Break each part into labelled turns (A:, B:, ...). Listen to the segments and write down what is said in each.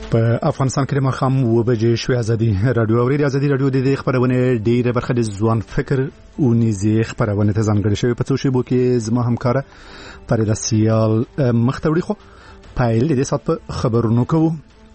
A: په افغانستان کې مخام و بجې شوې ازادي رادیو اوري ازادي رادیو د خبرونه ډیره برخه د ځوان فکر او نيزي خبرونه ته ځانګړې شوی په څو شی بو کې زما همکار فرید سیال مختوری خو پایل د سات په خبرونو کوو.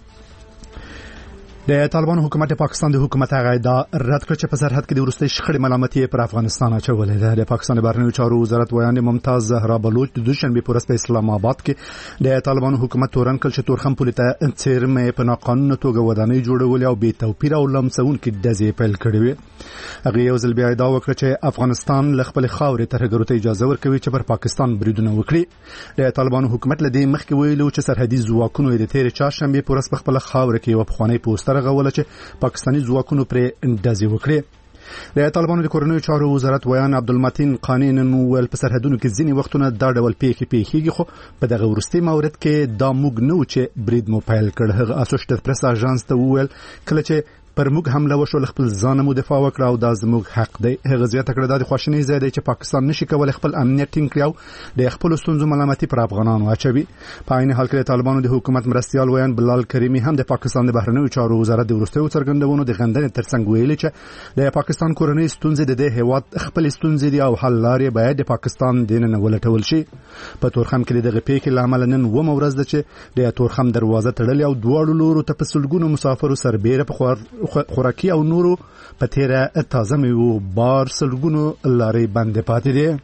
A: د طالبان حکومت د پاکستان د حکومت غاډه رد کړ چې په سرحد کې د ورستي شخړې ملامتي پر افغانستان اچولې ده. د پاکستان بهرنیو چارو وزارت ویان ممتاز زهرا بلوچ د دوشنبه پر ورځ په اسلام آباد کې د طالبان حکومت تورن کړ چې تورخم پولیټه انڅرمه په ناقانونه توګه ودانۍ جوړول او بې توپیر او لمسون کې د ځې پیل کړی وي. هغه یو ځل بیا دا وکړ چې افغانستان ل خپل خاورې ترهګرو ته اجازه ورکوي چې پر پاکستان بریدونه وکړي. د طالبان حکومت لدی مخکې ویلو چې سرحدي ځواکونو د تیر چهارشنبه پر ورځ په خپل خاورې کې و په خوانی پوسټر غوله چې پاکستاني ځواکونو پر اندازې وکړي. د طالبانو د کورنیو چارو وزارت ویان عبدالمتین قانین نو په سرحدونو کې ځینی وختونه دا ډول پیخي خو په دغه ورستي مورد کې دا موږ نو چې برید مو پیل کړ. هغه اسوسییټډ پریس اژانس ته وویل کله چې پر موږ حمله وشو خپل ځان مو دفاع وکړه او دا زموږ حق دی. هغه زیاته کړه د خواشینۍ زیاده چې پاکستان نشي کولای خپل امنیت ټینګ کړي د خپل ستونزو ملامتي پر افغانانو اچوي. په عین حال کې طالبانو د حکومت مرستيال ویان بلال کریمی هم د پاکستان د بهرنیو چارو وزارت د ورستیو څرګندونو د غندنې ترڅنګ ویلي چې د پاکستان کورنۍ ستونزې د هیواد خپل ستونزې دي او حل لارې باید د پاکستان دینه ولټول شي. په تورخم کې دغه پیښې لامل نن و مورز ده چې د تورخم دروازه تړلې او دواړو لورو ته په سلګونو مسافرو سربېره په خوراکي او نورو په تیره تازه میو بار سلګونو لارې باندې پاتې دي.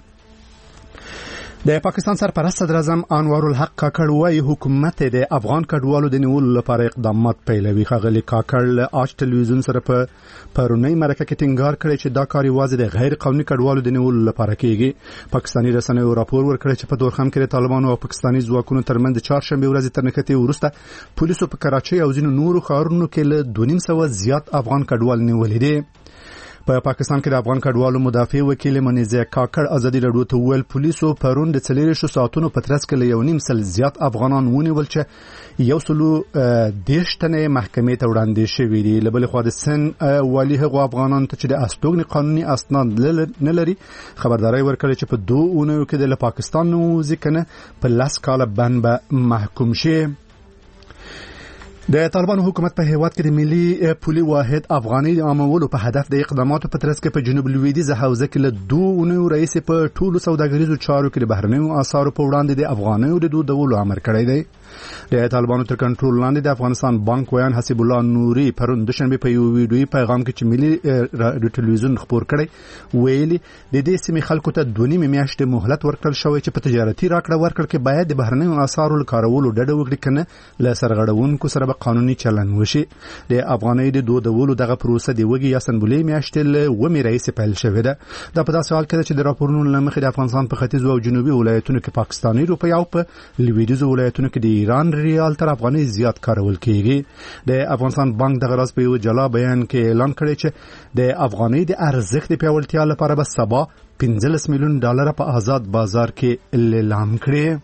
A: د پاکستان سرپرست صدر اعظم انوار الحق کاکړ وايي حکومت د افغان کډوالو د نیولو لپاره اقدامات پیلوي. خغلی کاکړ له آج ټلویزیون سره په پرونی مرکه کې ټینګار کړی چې دا کار یوازې د غیر قانوني کډوالو د نیولو لپاره کیږي. پاکستاني رسنیو راپور ورکړی چې په تورخم کې طالبانو او پاکستاني ځواکونو ترمنځ چهارشنبه ورځ تر نښتې ورسته پولیسو په کراچۍ او ځینو نورو ښارونو کې له 250 زیات افغان کډوال نیولې دي. په پاکستان کې د افغان کډوالو مدافع وکیل منیزه کاکړ ازادي رادیو ته ویل پولیسو پرون د 4 ساعتونو په ترڅ کې له 1.5 زیات افغانان ونیول چې یو سلو دیشتنه محکمې ته وړاندې شوې دي. لبل خو د سن والی هغه افغانان ته چې د استوګنی قانوني اسناد نه لري خبرداري ورکړي چې په 2 اونیو کې د پاکستان نو ځکنه په لاس کاله باندې محکوم شي. د طالبانو حکومت په هیواد کې د ملي پولي واحد افغاني عامولو په هدف د اقداماتو په ترڅ کې په جنوب لویدیځ حوزه کې له 2 اونیو رئیس په ټولو سوداګریزو چارو کې د بهرنیو اسعارو په وړاندې د افغانیو د دودولو امر کړی دی. د طالبانو تر کنټرول لاندې د افغانستان بانک ویان حسیب الله نوري پرون دوشنبه په یو ویډیوي پیغام کې چې ملي رادیو ټلویزیون خبر کړی ویلي د دې سیمې خلکو ته 2.5 میاشتې مهلت ورکړل شوی چې په تجارتي راکړه ورکړه کې باید د بهرنیو اسعارو کارولو ډډه وکړي کنه له سرغړونکو سره قانوني چلن وشي. د افغاني د دودولو دغه پروسه دی وګي یا سنبولې میاشتې له ومه رئیس پیل شوې ده. دا په داسې حال کې چې د راپورونو لمخې د افغانستان په ختیځ او جنوبي ولایتونو کې پاکستاني روپیا او په لویدیځ ولایتونو کې د ایران ریال تر افغاني زیات کارول کیږي. د افغانستان بانک دغه راز په یو جلا بیان کې اعلان کړی چې د افغاني د ارزښت د پیاوړتیا لپاره به سبا $15 میلیون په آزاد بازار کې اعلان کړي.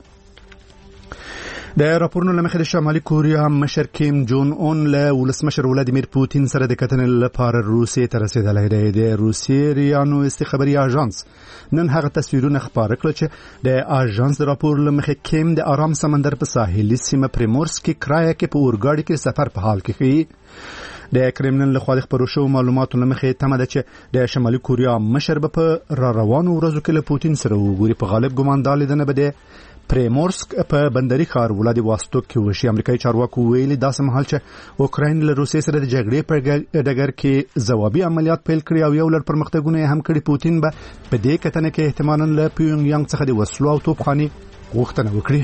A: د راپورونو لمخې د شمالي کوریا مشر کیم جون اون له ولسمشر ولادیمیر پوتین سره د کتنې لپاره روسیې ته رسیدلی دی. د روسیې ریانو استخباري اژانس نن هغه تصویرونه خپاره کړل چې د اژانس د راپور لمخې کیم د آرام سمندر په ساحلي سیمه پریمورسکي کرایه کې په اورګاډي کې سفر په حال کې ښیي. د کرملین له خوا د خبرو شوو معلوماتو لمخې تمه ده چې د شمالي کوریا مشر به په روانو ورځو کې له پوتین سره وګوري. په غالب ګمان دا لیدنه به د پریمورسک په بندري ښار ولادیواستوک کې وشي. امریکایي چارواکو ویلي داسې مهال چې اوکراین له روسیې سره د جګړې په ډګر کې ځوابي عملیات پیل کړي او یو لړ پرمختګونه هم کړي، پوتین به په دې کتنه کې احتمالاً له پیونګ یانګ څخه د وسلو او توپخانې غوښتنه وکړي.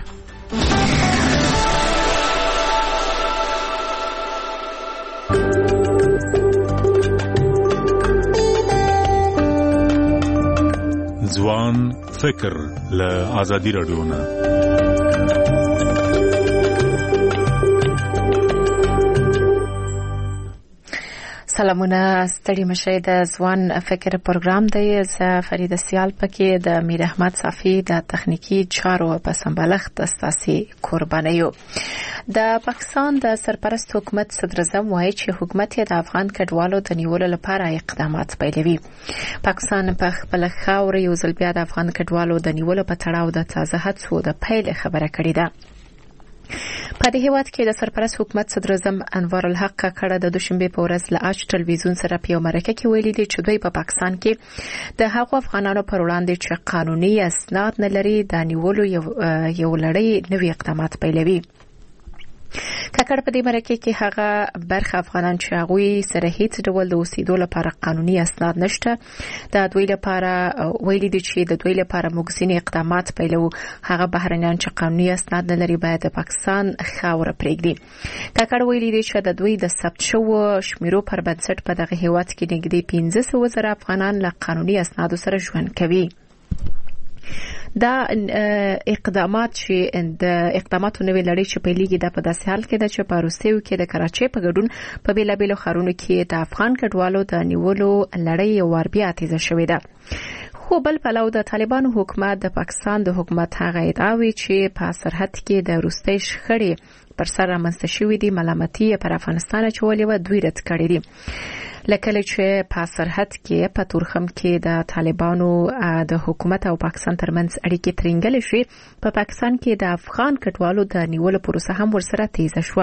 B: ځوان فکر له آزادی رادیو نه.
C: سلامونه، ستړي مشه. د ځوان فکر پروګرام دی. زه فرید سیال پکې د میر احمد صافی د تخنیکی چارو په سمبالښت استاسي قرباني یو. د پاکستان د سرپرست حکومت صدر اعظم وایي چې حکومت د افغان کډوالو د نیولو لپاره اقدامات پیلوي. پاکستان په خپل خاور یو ځل بیا د افغان کډوالو د نیولو په تړاو د تازه هڅو د پیل خبره کړې ده. په دې هیواد کې د سرپرست حکومت صدر اعظم انوار الحق کاکړ د دوشنبه په ورځ له اچ ټلویزیون سره په مرکه کې ویلي دي چې دوی په پاکستان کې د هغو افغانانو پر وړاندې چې قانوني اسناد نه لري د نیولو یو لړۍ نوي اقدامات پیلوي. کاکړ په دې مرکه کې هغه برخه افغانان چې هغه سره هیڅ ډول د اوسېدو لپاره قانوني اسناد نشته د دوی لپاره ویلي دي چې د دوی لپاره موږ ځینې اقدامات پیلو. هغه بهرنیان چې قانوني اسناد نه لري باید د پاکستان خاوره پرېږدي. کاکړ ویلي دي چې د دوی د ثبت شوو شمیرو پر بنسټ په دغه هیواد کې نږدې 15,000 افغانان له قانوني اسنادو سره ژوند کوي. دا اقدامات چې د اقداماتو نوې لړۍ چې پیلېږي د په داسې حال کې د چې په روسیو کې د کراچۍ په ګډون په بیلابیلو ښارونو کې د افغان کډوالو د نیولو لړۍ یو وار بیا تیزه شوې ده. خو بل پلو د طالبانو حکومت د پاکستان د حکومت هغه ادعاوې چې په سرحد کې د روسي شخړې پر سر رامنځته شوې دي ملامتي پر افغانستان چولې و دوی رد کړې دي. لکه چې په سرحد کې په تورخم کې د طالبانو د حکومت او پاکستان ترمنځ اړیکې ترنګل شي په پاکستان کې د افغان کډوالو د نیولو پروسه هم ورسره تیزه شوه.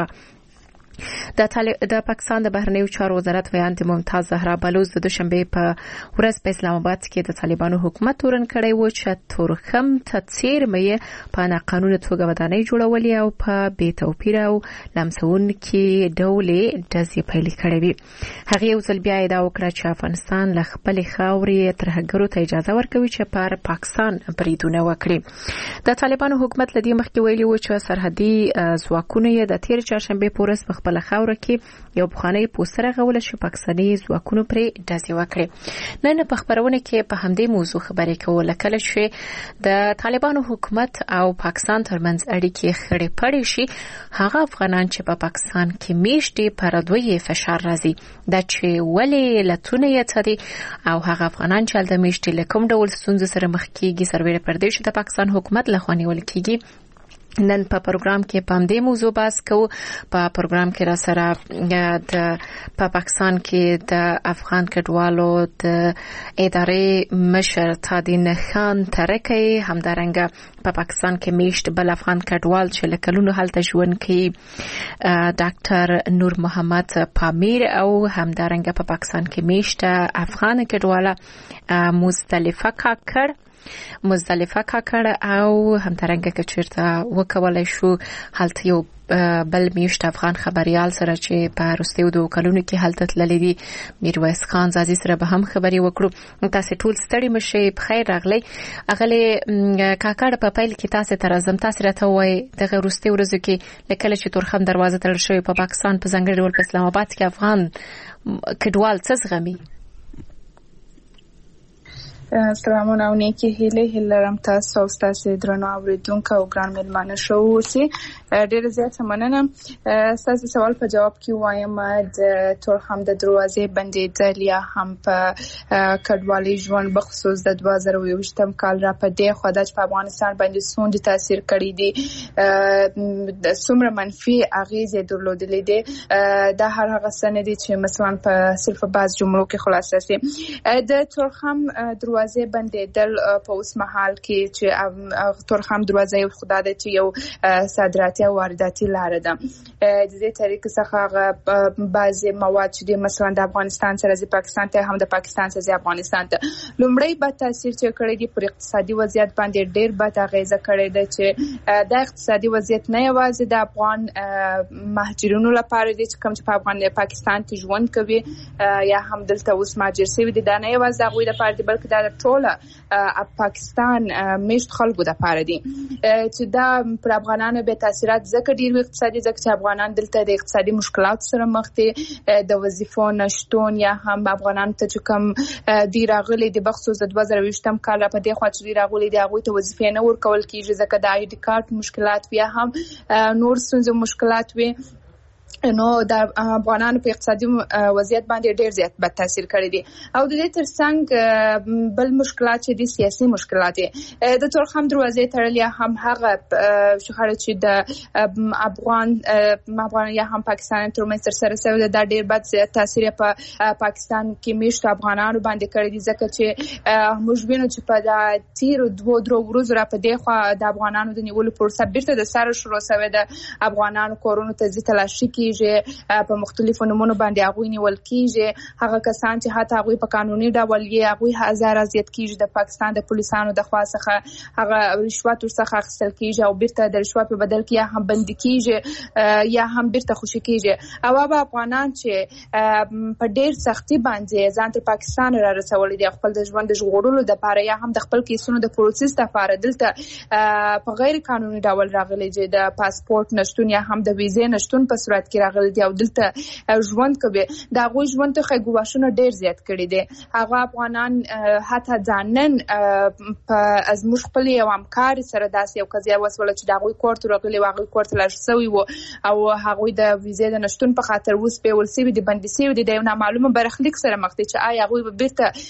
C: د پاکستان د بهرنیو چارو وزارت ویاند ممتاز زهرا بلوچ د دوشنبه په ورځ په اسلام آباد کې د طالبانو حکومت تورن کړی و چې تورخم ته څیرمه په قانوني توګه ودانۍ جوړولې او په بې توپیر او لمسون کې ډولې دزي پیل کړې وي. هغه یو ځل بیا ادعا وکړه چې افغانستان له خپل خاورې ترهګرو ته اجازه ورکوي چې پر پاکستان بریدونه وکړي. د طالبانو حکومت لدی مخکې ویلي و چې سرحدي ځواکونه د تیر چهارشنبه په ورځ په خپل خاوره کې یو بخاني پوسټر غول شو پاکستاني ځواکونو پرې داسې وکړي. نن په خبرونه کې په همدې موضوع خبرې کوله کله چې د طالبانو حکومت او پاکستان ترمنځ اړیکې خړې پړې شي هغه افغانان چې په پاکستان کې میشتي پر دوی فشار راځي دا چې ولې لتونه یې تدي او هغه افغانان چې د میشتي لکم ډول ستونزې سره مخ کیږي سرور پردیش د پاکستان حکومت لخوا نیول کیږي. نن په پروګرام کې په دې موضوع بحث کوو. په پروګرام کې را سره د پاکستان کې د افغان کډوالو د ادارې مشر تادین خان ترکی همدارنګه په پاکستان کې میشت بل افغان کډوال چې لکلونو هلته ژوند کوي ډاکټر نور محمد پامیر او همدارنګه په پاکستان کې میشت افغان کډواله مزدلفه کاکړ او همدارنګه که چیرته وکولای شو هلته یو بل میشت افغان خبريال سره چې په روسیو د کلونو کې هلته تللی دی میرویس خان زازي سره به هم خبري وکړو. تاسو ټول ستړي مشه بخیر راغلی. اغله کاکړ په پیل کې تاسو تر ازم تاسو راته وای د روسیو ورځو کې لکه چې تورخم دروازه تړل شوی په پاکستان په ځنګړي ډول په اسلام آباد کې افغان کډوال څه زغمي.
D: سلامونه او نیکی هیله لرم تاسو او تاسو درنو اوریدونکو او ګران مېلمانه شو اوسئ. ډېر زیات مننه. تاسو سوال په جواب کې وایم د تورخم د دروازې بندیدل یا هم په کډوالۍ ژوند بخصوص د 2020م کال را په دې خو د افغانستان باندې څومره تاثیر کړی دی د څومره منفي اغیزې درلودلې دي د هر هغه سند چې مثلا په صرف بعض جملو کې خلاصه سي. د تورخم دروازې بندیدل په اوس مهال کې چې تورخم دروازه یو خدای د چې یو صادراتي او وارداتي لار ده. د دې طریقې څخه بعضي مواد چې مثلا د افغانستان سره د پاکستان ته هم د پاکستان سره د افغانستان ته لومړی به تاثیر چې کړی دی پر اقتصادي وضعیت باندې ډېر به اغیزه کړی دی چې د اقتصادي وضعیت نه یوازې د افغان مهاجرینو لپاره دی چې کوم چې په پاکستان کې ژوند کوي یا هم دلته اوس مهاجر شوي دي دا نه یوازې هغوی لپاره دی بلکې دا ټوله پاکستان میشت خلکو لپاره دی چې دا پر افغانانو به تاثیرات ځکه ډیر اقتصادي ځکه چې افغانان دلته د اقتصادي مشکلات سره مخ دي د وظیفو نشټون یا هم افغانان ته چې کوم دی راغلي د بخصوص د 2020م کال په دې خوا چې راغلي دی هغه ته وظیفې نه ورکول کیږي ځکه د آی ډي کارت مشکلات یا هم نور څنګه مشکلات وي نو د افغانانو په اقتصادي وضعیت باندې ډیر زیات بد تاثیر کړی دی او د دې ترڅنګ بل مشکلات چې دي سیاسي مشکلات د تورخم دروازې تړل هم هغه شخړه چې د افغان یا هم پاکستان ترمنځ سره سره د ډیر بد تاثیر په پاکستان کې میشت افغانانو باندې کړی دي ځکه چې موږ وینو چې په د تیر 2 ورځو را په دې خوا د افغانانو د نیولو پروسه بیرته د سره شروع شوه د افغانانو کورونو ته تلاشي په مختلفو نمونو باندې هغوی نیول کیږي هغه کسان چې حتی هغوی په قانوني ډول یې هغوی هزار اذیت کیږي د پاکستان د پولیسانو د خوا څخه هغه رشوت ورڅخه اخیستل کیږي او بیرته د رشوت په بدل کې یا هم بندي کیږي یا هم بیرته خوشي کیږي او هغه افغانان چې په ډیر سختي باندې ځان تر پاکستان را رسولي دي خپل د ژوند د ژغورلو لپاره یا هم د خپل کیسونو د پروسس لپاره دلته په غیر قانوني ډول راغلي دي د پاسپورت نشټون یا هم د ویزې نشټون په صورت کې راغلي دي او دلته ژوند کوي دا غوي ژوند ته خګواشونه ډیر زیات کړي دي هغه افغانان حتی ځانن په از مش خپل یو همکار سره داسې یو قضیه وسوله چې دا غوي کوړت راغلي واغوي کوړت لاشسوي وو او هغه د ویزې د نشټون په خاطر وس په ولسی دي بندي سي دي د نامعلومه برخلیک سره مخ دي چې آیا غوي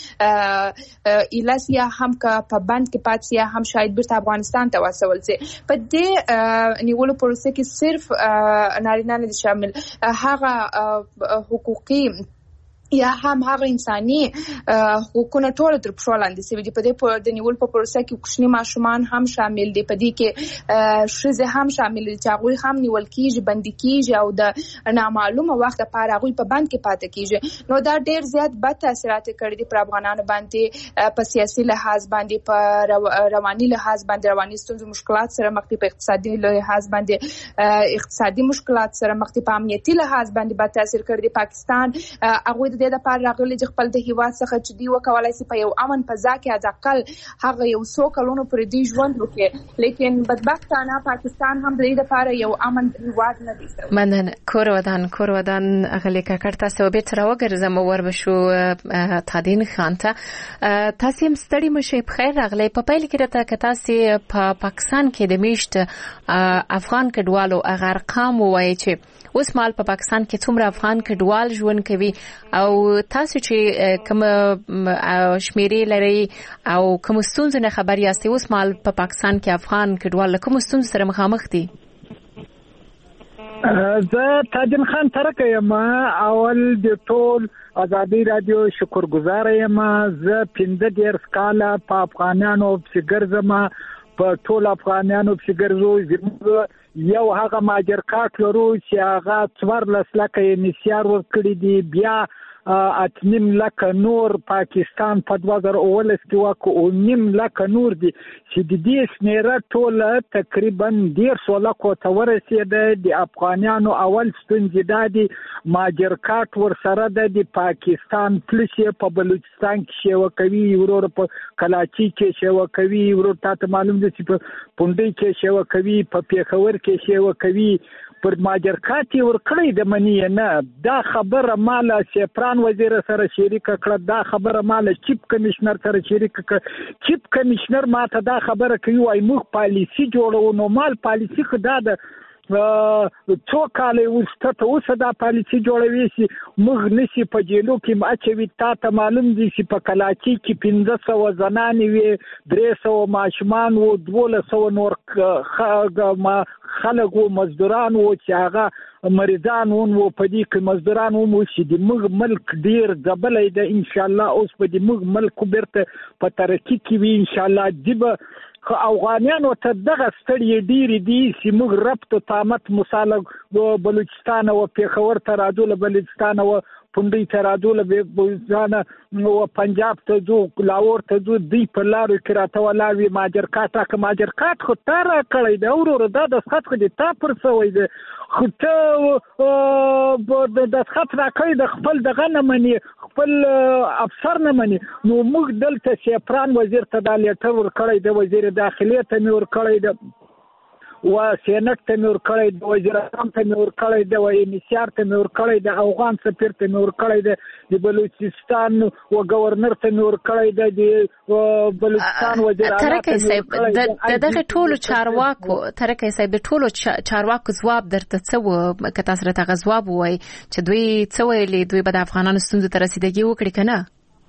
D: بیرته ایلاسیا هم کا په بند کې پاتسیا هم شاید بیرته افغانستان ته وسول سي په دې نیولو پروسه کې صرف نارینه نه شامل هغه حقوقي یا هم هغه انساني حقوقونه ټول تر پښو لاندې سوي دي په دې د نیول په پروسه کې کوچني ماشومان هم شامل دي په دې کې شزه هم شامل دي چې هغه هم نیول کیږي بندي کیږي او د نامعلومه وخت لپاره هغه په بند کې پاتې کیږي نو دا ډیر زیات بد تاثیرات کړي دي پر افغانانو باندې په سیاسي لحاظ باندې په رواني لحاظ باندې رواني ستونزې مشکلات سره مخ دي په اقتصادي لحاظ باندې اقتصادي مشکلات سره مخ دي په امنیتي لحاظ باندې بد تاثیر کړي دي پاکستان هغه د لپاره راغلي چې خپل د هیواد څخه چې دی وکولای شي په یو امن فضا کې ځکل هغه یو څو کلونو پر دې ژوند وکړي لیکن بدبختانه پاکستان هم د دې لپاره یو امن هیواد نه دی
C: مننه کور ودان غلي کړه تاسو به تر وګرځم وربشو تادین خان ته تاسو هم ستړي مشه په خیر راغلي په پیل کې راته تاسو په پاکستان کې د میشت افغان کډوالو هغه ارقام وایي چې اوس مال په پاکستان کې څومره افغان کډوال ژوند کوي او تاسو چې کوم شمیرې لري او کوم ستونزې نه خبر یاستئ اوس مال په پاکستان کې افغان کډوال کوم ستونزې سره مخامخ دي
E: زه تاجن خان ترکه یم اول د ټول ازادي رادیو شکرګزار یم زه 15 کاله په افغانانو فګرزم په ټول افغانانو فګرزو یو هغه ماجر کارت لرو چې هغه 14 لکه نسیار ورکړي دي بیا اتنیم لکه نور پاکستان په 2019 کې واکو نیم لکه نور دي چې د دې سنیره ټول تقریبا 1.5 لکه ته ورسېده د افغانانو اول ستونزې دي ماجر کارت ور سره د پاکستان پولیس په بلوچستان کې شو کوي ورور په کلاچي کې شو کوي ورور ته معلوم دي چې په پوندې کې شو کوي په پیښور کې شو کوي پر ماجر کاتی ورکړی د منی نه دا خبره مال سپران وزیر سره شریک کړه دا خبره مال چیف کمشنر سره شریک کړه چیف کمشنر ماته دا خبره کوي وايي موږ پالیسی جوړو نو مال پالیسی خدا د څو کال وسته اوس دا پالیسی جوړوي چې موږ نشي په جیلو کې ماچوي ته معلوم دي چې په کلاچي کې 1500 زنانې وي 300 ماشومان وو 1200 نور خلک وو مزدوران وو چې هغه مریضان وو په دې کې مزدوران وو چې د موږ ملک ډیر ځبلې ده ان شاء الله اوس په دې موږ ملک بیرته په ترقی کې وي ان شاء الله دیبه افغانانو ته دغه ستړي ډیر دي چې موږ ربط تامت مصالح بلوچستان او پیښور ته راځو له بلوچستان او پوندې ته راځو له ځان او پنجاب ته ځو لاهور ته ځو دی په لارو کې راته ولاوي ماجر کاټ خو تر کړی دا ورور دا د خط خو دي تا پر سوې ده خو ته د خط راکې د خپل دغه نه مني خپل افسر نه مني نو موږ دلته سپران وزیر ته د لیټر ور کړی د وزیر داخلي ته ور کړی د و سېنات ته مې ورکړی د وزیر اعظم ته مې ورکړی د وینسیار ته مې ورکړی د افغان سفیر ته مې ورکړی د بلوچستان و گورنر ته مې ورکړی د بلوچستان وزیر اعلی
C: ترکه صاحب دغه ټولو چارواکو ترکه صاحب د ټولو چارواکو ځواب درته څه و که تاسو راته ځواب وای چې دوی څه ویلي دوی به د افغانانو ستونزو ته رسیدګي وکړي کنه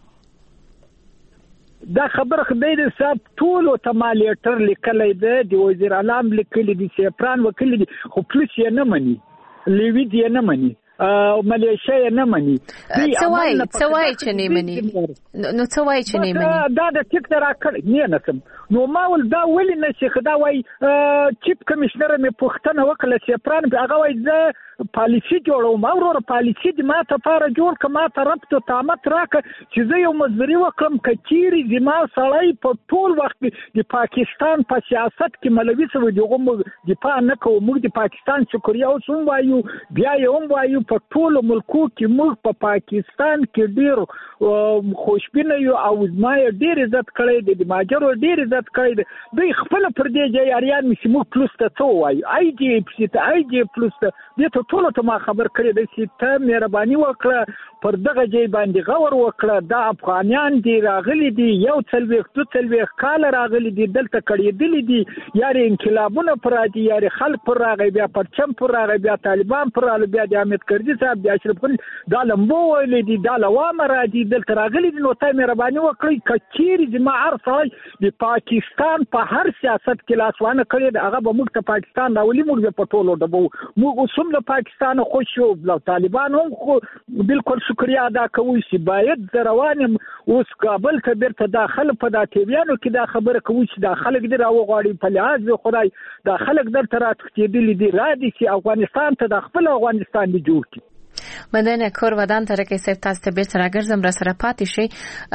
E: دا خبره خدای دې صاحب ټول ته مالیټر لیکلای دی د وزیر اعظم لیکلي دي سیپران وکړي دي خو پولیس یې نه مني لیوید یې نه مني مالیشیا یې نه مني
C: څه وایي چې نه مني نو څه وایي چې نه مني
E: دا د ټیک نه راکړ نه سم نو ما ول دا ولې نشي خدا وای چیف کمشنر مې پوښتنه وکړه چې پران هغه وای زه پالیسی جوړوم او ورو پالیسی د ما ته پاره جوړ کما ته ربط او تامت راک چې زه یو مزدوري وکړم کچيري زما سړی په ټول وخت د پاکستان په سیاست کې ملوي سو دغه دفاع نه کوو موږ د پاکستان شکریا اوسم وایو بیا یې هم وایو په ټول ملکو کې موږ په پاکستان کې ډیر خوشبینه یو او زما ډیر عزت کړی د ماجرو ډیر عزت کړی دوی خپل پر دې ځای اریان مې مو پلس ته څو وایو آی جی پلس ته ټول ته ما خبر کړی د چې مهرباني وکړه پر دغه ځای باندې غور وکړه د افغانان دی راغلي دي یو څلويخ کال راغلي دي دلته کړي دي یاري انقلابونه پر راځي یاري خلک پر راغی بیا پرچم پر راغی بیا طالبان پر راغی بیا د احمد کرزي صاحب د اشرف غني دا لمبو ویل دي دا لوامه راځي دلته راغلي دي نو ته مهرباني وکړئ کچيري زما ارسای د پاکستان په هر سیاست کې لاسوانه کړی هغه به موږ ته پاکستان راولي موږ په ټولو دبو موږ اوسم د پاکستان خوشو بل طالبان هم خو بالکل شکریا ادا کوي چې باید روانم اوس کابل ته بیرته داخل په داتیانو کې دا خبره کوي چې دا خلک دی راوغاړي په لحاظ خدای دا خلک درته راتښتېدلي دي را دي چې افغانستان ته د خپل افغانستان دی جوړ کړي
C: مدن کور ودان ترکه صرف تاسو ته بیرته راګرځم را سره پاتې شي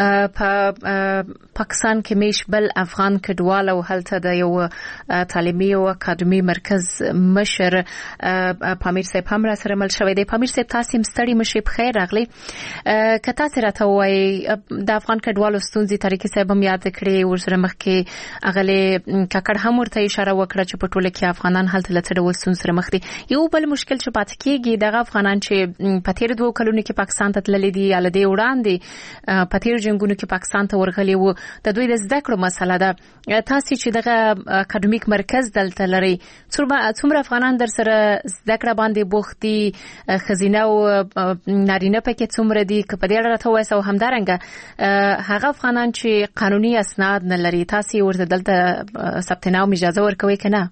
C: په پاکستان کې میش بل افغان کډوال او هلته د یو تعلیمي او اکاډمي مرکز مشر پامیر صاحب هم را سره مل شوی دی پامیر صاحب تاسو مستړي مشي په خیر راغلی که تاسو راته وایي د افغان کډوالو ستونزې ترکه صاحب هم یاد کړی ورسره مخکې اغله کاکړ هم ورته اشاره وکړه چې په ټوله کې افغانان هلته لته ډول ستونزې سره مخ دي یو بل مشکل چې پاتې کیږي دغه افغانان چې په تیر 2 کلونو کې پاکستان ته تللي دي یا لدې وړاندې په تیر جنگونو کې پاکستان ته ورغلي وو د دوی د زده کړو مسله ده تاسو چې دغه اکاډمیک مرکز دلته لري څومره افغانان در سره زده کړه باندې بوختي خزینه او نارینه پکې څومره دي که په دې اړه راته وایي او همدارنګه هغه افغانان چې قانوني اسناد نه لري تاسو ورته دلته ثبت نام اجازه ورکوي کنه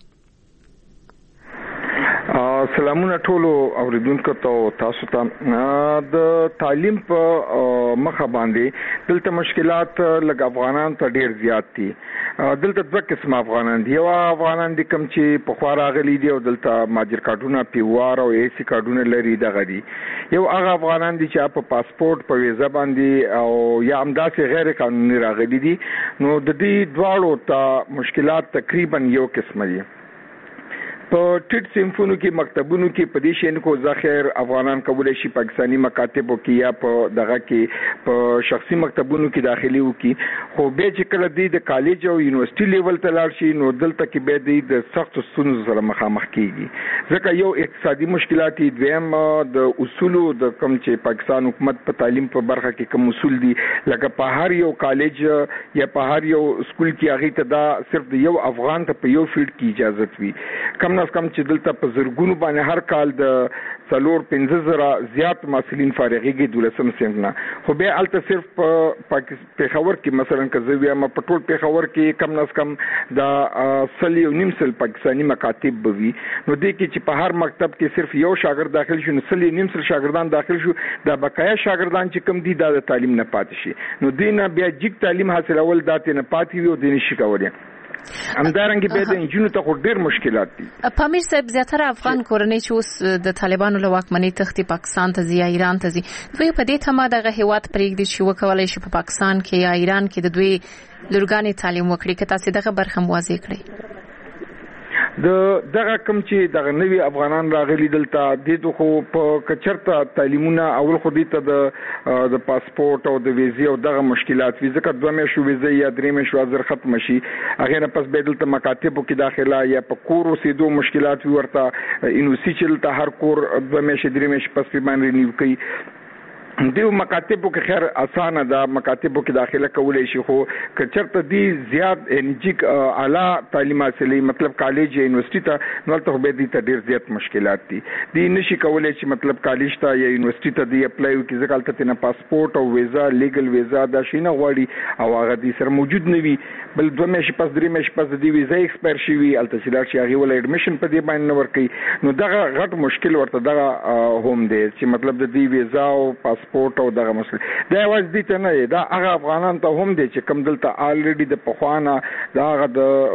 F: سلامونه ټولو اوریدونکو ته تاسو ته د تعلیم په مخه باندې دلته مشکلات لږ افغانان ته ډیر زیات دي دلته دوه قسم افغانان دي یو افغانان دي کوم چې په خوا راغلي دي او دلته ماجر کارتونه پیوار او ایسی کارتونه لري دغه دي یو هغه افغانان دي چې په پاسپورت په ویزا باندې او یا همداسې غیر قانوني راغلي دي نو د دې دواړو ته مشکلات تقریبا یو قسم دي په ټیټ صنفونو کې مکتبونو کې په دې شین کو ځخر افغانان کولای شي پاکستانی مکاتبو کې یا په دغه کې په شخصي مکتبونو کې داخلي وکي خو به چې کله د کالج او یونیورسيټي لیول ته لاړ شي نو دلته کې به د سخت ستونزو سره مخامخ کیږي ځکه یو اقتصادي مشکلات دي دویم د اصول د کم چې پاکستان حکومت په تعلیم په برخه کې کوم اصول دي لکه په هر یو کالج یا په هر یو سکول کې هغه ته دا صرف د یو افغان ته په یو فیلډ کې اجازه وي کم چې دلته په زرګونو باندې هر کال د 4-5 زیات محصلین فارغيږي 12 صنف نه خو به الته صرف په پیښور کې مثلا کزویا ما په ټول پیښور کې کم نس کم د سلی او نیمسل پاکستانی مکاتب بوي نو دې کې چې په هر مکتب کې صرف یو شاګرد داخل شي نو سلی نیمسل شاګردان داخل شو د بقایا شاګردان چې کم دي د تعلیم نه پاتې شي نو دینه بیا جګ تعلیم حاصلول داتې نه پاتې وي او دینه شي کولای همدارنګه به د انجینو ته ډېر مشکلات دي
C: پامیر صاحب زیاتره افغان کورنۍ چې اوس د طالبانو له واکمنۍ تختی پاکستان ته ځي یا ایران ته ځي دوی په دې تمه دغه هیواد پرېږدي چې وکولای شي په پاکستان کې یا ایران کې د دوی لورګانې تعلیم وکړي که تاسو دغه برخه موازی کړئ
F: دغه کم چې دغه نوی افغانان راغلي دلته د خو په کچرته تعلیمونه اول خو دي ته د پاسپورت او د ویزې او دغه مشکلات وي ځکه 2 میاشتې ویزې یا 3 میاشتې ازر ختم شي هغه نه پس به دلته مکاتبو کې داخله یا په کور اوسېدو مشکلات وي ورته انوسی چې ته هر کور 2 میاشتې 3 میاشتې پس په باندې رینیو کوي دیو مکاتبو کې خیر اسانه ده مکاتبو کې داخله کولای شي خو کچرته دی زیات انجیک اعلی تعلیم حاصلې مطلب کالج یا یونیورسيټي ته نو ته به دي ته ډیر زیات مشکلات دي دی نشي کولای چې مطلب کالج ته یا یونیورسيټي ته دی اپلای وکړي ځکه ته نه پاسپورت او ویزا لیګل ویزا دا شي نه غواړي او هغه دي سره موجود نه وي بل 2 میاشتې پس 3 میاشتې پس دی ویزا ایکسپایر شي وي الته چې هغه ول اډمیشن په دې باندې نه ورکړي نو دغه غټ مشکل ورته دغه هم دی چې مطلب د دې ویزا او پاسپورت او دغه مسله دا واز دي ته نه دا هغه افغانان ته هم دي چې کم دلته الریډي د پخوانه دا هغه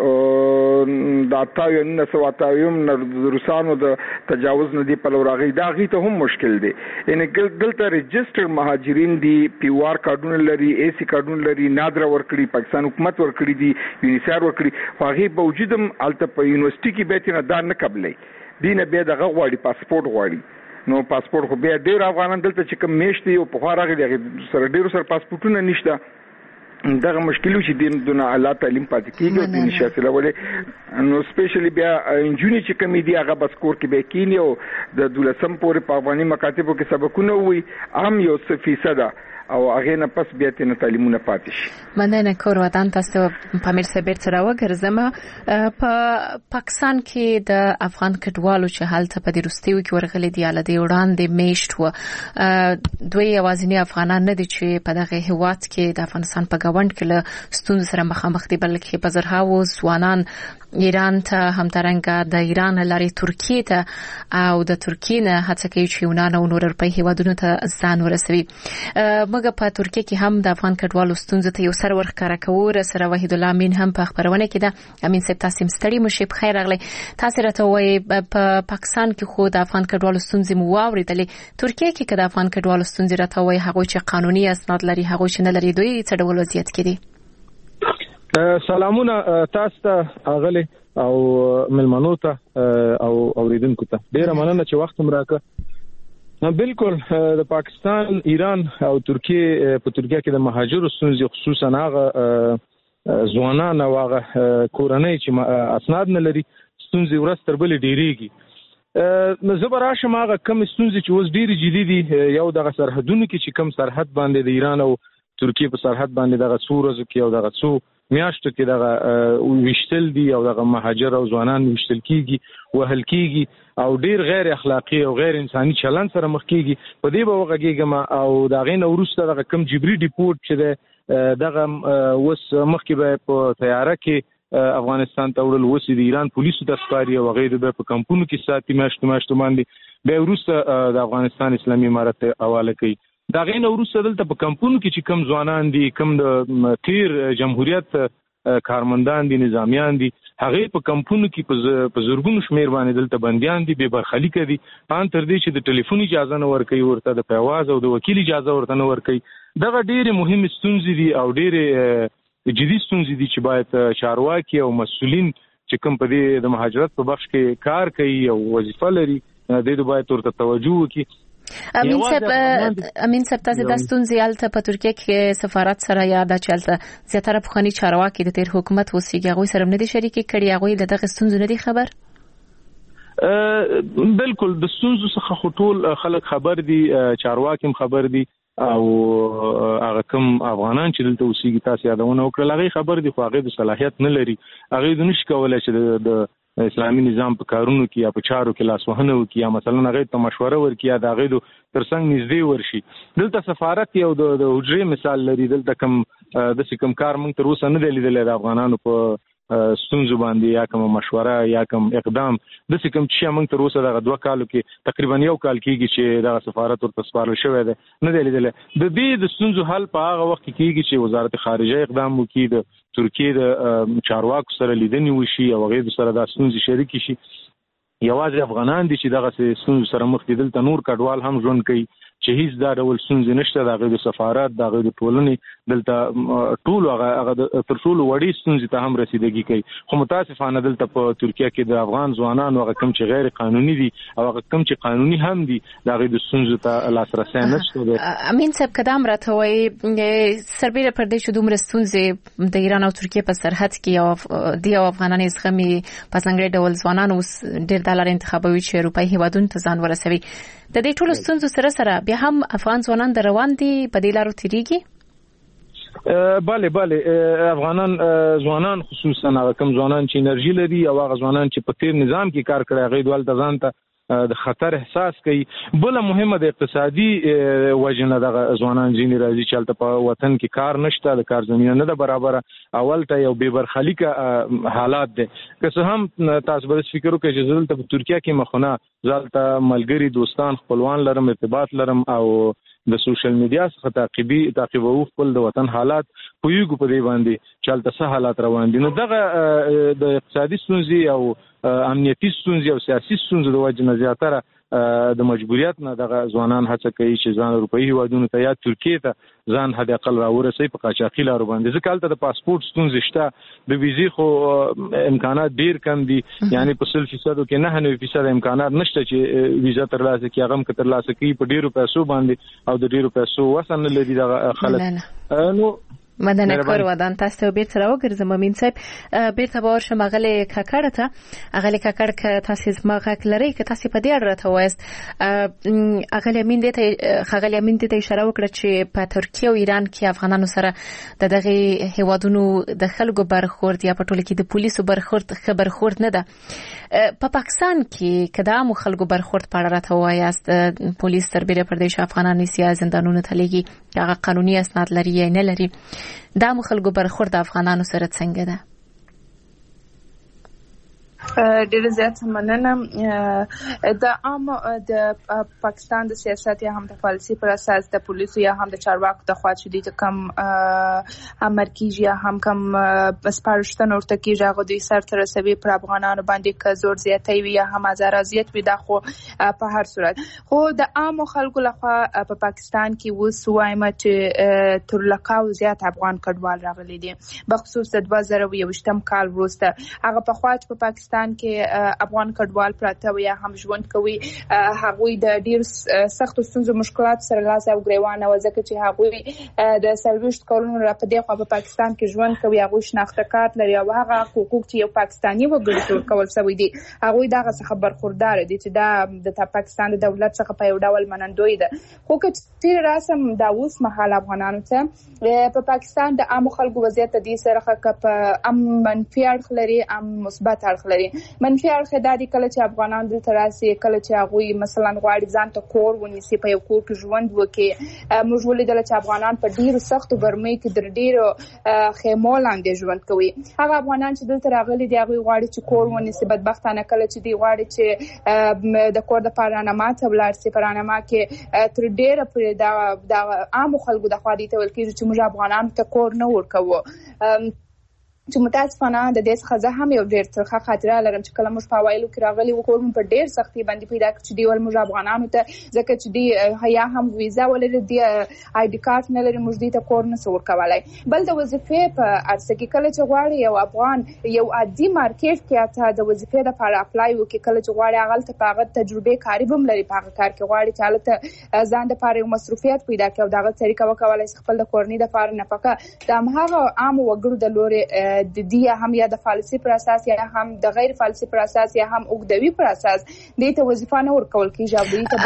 F: د اتاویم نه سواتاویم نه روسانو د تجاوز نه دی په لورغي دا غي ته هم مشکل دی ان دلته ريجستر مهاجرین دي پیوار کارډونه لري اي سي کارډونه لري نادر ورکړي پاکستان حکومت ورکړي دي یونیسار ورکړي خو هغه باوجودم الته په یونیورسيټي کې به نه دا نه قبلې دینه به دغه غواړي پاسپورت غواړي نو پاسپورت خو به ډیر افغانان دلته چې کوم میشتي او په خوا راغلي سره ډیر سره پاسپورتونه نشته دغه مشکلو چې دونه اعلی تعلیم پاتې کیږي او د نشاطله ولې نو سپیشلی بیا انجونی چې کمی دی هغه بس کور کې به کینی او د دولسم پورې په افغاني مکاتبو کې سبقونه وي هم یو 1% او هغه نه پس بیا ته تعلیمونه پاتې شي
C: مننه کور وطن تاسو پامیر سبیر سره وګرځم په پاکستان کې د افغان کډوالو چې حالت په دروستیو کې ورغلي دی اله دی وړاندې میشت و دوی اوازنی افغانان نه دي چې په دغه هواد کې د افغانستان په گاوند کې له ستونزې سره مخامخ دي بلکې په زرهاو ځوانان ایران ته همدارنګه د ایران لاري ترکیه ته او د ترکیه نه هڅه کوي چې یونان او نور اروپایي هیوادونو ته ځان ورسوي موږ په ترکیه کې هم د افغان کډوالو ستونزې ته یو سر ورخاره کوو سره وحید الله امین هم په خبرونه کې ده امین صاحب تاسو مستړي مشه په خیر اغلی تاسو راته وایي په پاکستان کې خو د افغان کډوالو ستونزې مو واوریدلې ترکیه کې که د افغان کډوالو ستونزې راته وایي هغه چې قانوني اسناد لري هغه چې نه لري دوی څه ډول وضعیت کې دي
G: سلامونه تاسو ته اغلی او ملمنو ته او اوریدونکو ته ډیره مننه چې وخت مو راکړ بالکل د پاکستان ایران او ترکیه په ترکیه کې د مهاجرو ستونزې خصوصا هغه ځوانان او هغه کورنۍ چې اسناد نه لري ستونزې ورځ تر بلې ډیریږي زه به راشم هغه کم ستونزې چې اوس ډېرې جدي دي یو دغه سرحدونو کې چې کم سرحد باندې د ایران او ترکیه په سرحد باندې دغه څو ورځو کې او دغه څو میاشتو کې دغه وشتل دي او دغه مهاجر او ځوانان وشتل کیږي وهل کیږي او ډیر غیر اخلاقی او غیر انساني چلن سره مخ کیږي په دې به وغږیږم او دا غین وروسته دغه کم جبري ډیپورت چې دغه وس مخ کې به په تیاره کې افغانستان ته وړل وسی د ایران پولیسو د سپاری او غیر به په کمپونو کې ساتي ماشته باندې به وروسته د افغانستان اسلامي امارت حواله کوي دا غین وروسته دلته په کمپونو کې چې کم ځوانان دي کم د تیر جمهوریت کارمندان دي نظامیان دي هغه په کمپونو کې په زورګونو شمیر باندې دلته بنديان دي به برخلیک دي ان تر دې چې د ټلیفون اجازه نه ورکوي ورته د پیواز او د وکیل اجازه ورته نه ورکوي دغه ډېر مهم ستونزې دي او ډېر جدي ستونزې دي چې باید چارواکي او مسؤلین چې کوم په دې د مهاجرت په بخش کې کار کوي او وظیفه لري د باید ورته توجه وکړي
C: امین صاحب تاسو د ستونزې الته په ترکیه کې سفارت سره یا د چلته زیاتره پخوانی چارواکي د تیر حکومت وسیږي هغه سره نه دي شریک کړي هغه دغه ستونزې نه دي خبر
G: بالکل د ستونزو څخه ټول خلک خبر دي چارواکي خبر دي او هغه کوم افغانان چې دلته وسیږي تاسو یادونه وکړه هغه خبر دي خو هغه د صلاحیت نه لري هغه د نش کولای چې د اسلامي نظام په کارونو کې یا په چارو کې لاسوهنه وکړي یا مثلا هغه ته مشوره ورکړي یا د هغه ترڅنګ نږدې ورشي دلته سفارت یو د حجرې مثال لري دلته کوم د کوم کار موږ تر اوسه نه دی لیدلی د افغانانو په ستونزو باندې یا کوم مشوره یا کوم اقدام د کوم چې موږ تر اوسه دغه 2 کالو کې تقریبا یو کال کېږي چې د سفارت ورته سپارل شوی دی نه دی لیدلی د دې د ستونزو حل په هغه وخت کې کېږي چې وزارت خارجه اقدام وکړي د ترکیه د چارواکو سره لیدنې وشي او هغه سره د ستونزې شریک شي یوازې افغانان دي چې دغه ستونزو سره مخ دي دلته نور کډوال هم ژوند کوي چې هیڅ دا ډول ستونزې نشته د غوډ سفارت د غوډ ټولنې دلته ټول هغه تر ټولو وړي ستونزې ته هم رسیدګي کوي خو متاسفانه دلته په ترکیه کې د افغان ځوانانو هغه کم چې غیر قانوني دي او هغه کم چې قانوني هم دي د غوډ ستونزې ته لاسرسي نشته.
C: امین صاحب کدام راته وایي سربېره پر دې چې دومره ستونزې د ایران او ترکیه په سرحد کې او د افغانانو زغمي په څنګه ډول ځوانانو ډېر د لار انتخابوي چې اروپאי هیوادونو ته ځان ورسوي د دې ټولو ستونزو سره بیا هم افغان ځوانان د روان دي په دې لارو تیریږي.
G: بله افغانان ځوانان خصوصا هغه کم ځوانان چې انرژي لري او هغه ځوانان چې په تیر نظام کې کار کړی هغه دوال د ځان ته د خطر احساس کوي. بل مهمه د اقتصادي وجنه د ځوانان ځینې راځي چې په وطن کې کار نشته د کار زمينه نه ده برابر اول ته یو بے برخلیکه حالات دي که څه هم تاسو به فکر وکړئ چې زلته په ترکیه کې مخونه ځلته ملګری دوستان خپلوان لرم ارتباط لرم او د سوشل میډیا څخه تعقیبو خپل د وطن حالات پویګو په دی باندې چلته څه حالات روان دي. نو دغه د اقتصادي ستونزې او امنیتي ستونزې او سیاسي ستونزې د وجه نه زیاتره د مجبوریت نه دغه ځوانان هڅه کوي چې ځان اروپאי هیوادونو ته یا ترکیه ته ځان حد اقل راورسي په قاچاقي لارو باندې ځکه هلته د پاسپورت ستونزې شته د ویزې خو امکانات ډیر کم دي یعنی په 100% کې 99% امکانات نشته چې ویزا ترلاسه کړي هغه هم ترلاسه کوي په ډیرو پیسو باندې او د ډیرو پیسو وسن لري دغه خلک. نو
C: مدنه کور ودان تاسو بیرته راوګرځم امین صاحب بیرته باور شم غلې کاکړ ته غلې کاکړ ک تاسو زما غک لري ک تاسو په دې اړه ته وایست غلې امین دې ته غلې امین دې ته اشاره وکړه چې په ترکیه او ایران کې افغانانو سره د دغه هیوادونو د خلکو برخورد یا په ټوله کې د پولیسو برخورد نه ده. په پاکستان کې کدا مو خلکو برخورد په اړه راته وایست پولیس سربېره پردیش افغانان سیا زندانونو ته لګي هغه قانوني اسناد لري یا نه لري دا مو خلکو برخورد افغانانو سره څنګه ده؟
D: ډېر زیات مننه. د عام د پاکستان د سیاست یا هم د پالیسي پر اساس د پولیسو یا هم د چارواکو د خوا چې د کم امر کیږي یا هم کم سپارښتنه ورته کیږي هغه د سر تر رسوي پر افغانانو باندې که زور زیاتی وي یا هم ازاریت وي دا خو په هر صورت خو د عام خلکو لخوا په پاکستان کې وس وایم چې تر لکاو زیات افغان کډوال راغلي دي بخصوص د 2021 کال وروسته هغه په خوا په پاکستان کې افغان کډوال پراته وي هم ژوند کوي هغوی د ډیر سخت ستونزو مشکلات سره لاس او ګریوان او ځکه چې هغوی د سرویس کولونو را په دغه په پاکستان کې ژوند کوي هغوی شناخته کارت لري او هغه حقوق چې یو پاکستاني وګړي تور کول شوی دي هغوی دغه څخه برخوردار دي چې دا د پاکستان د دولت څخه په یو ډول منندوی ده. خو چې راسم دا اوس مهال افغانانو ته په پاکستان د عام خلکو وضعیت د دې سره ښه ام منفي اړخ لري ام مثبت اړخ لري. منفي اړخ دا دي کله چې افغانان دلته راسي کله چې هغوی مثلا غواړي ځان ته کور ونیسي په یو کور کې ژوند وکړي موږ ولیدل چې افغانان په ډیرو سختو ګرمۍ کې د ډیرو خیمو لاندې ژوند کوي هغه افغانان چې دلته راغلي دي هغوی غواړي چې کور ونیسي بدبختانه کله چې دی غواړي چې د کور د پارانما ته ولاړ سي پارانما کې تر ډیره پر د عام خلکو د خوا دي ته ول کېږي چې موږ افغانان ته کور نه ورکوو چې متاسفانه د دې څخه زه هم یو ډېر ترخه خاطره لرم چې کله موږ په اوایلو کې راغلي وو کور په ډېر سختي باندې پیدا کړ چې دی ول موږ افغانانو ته ځکه چې دی حیا هم ویزا ولري دی آی ډي کارت نه لري موږ دې ته کور نه څور کولای بل د وظیفې په ارڅ کې کله چې غواړي یو افغان یو عادي مارکیټ کې ته د وظیفې لپاره اپلای وکړي کله چې غواړي هغه ته پاغه تجربه کاری هم لري پاغه کار کې غواړي چې حالت ځان د لپاره یو مصروفیت پیدا کړي او دغه طریقه وکولای خپل د کورنۍ د لپاره نه پکا د هغه عام وګړو د لوري د دې هم یا د فالسي پر اساس یا هم د غیر فالسي پر اساس یا هم اوګدوي پر اساس دې ته وظیفه نه ورکول کیږي او دې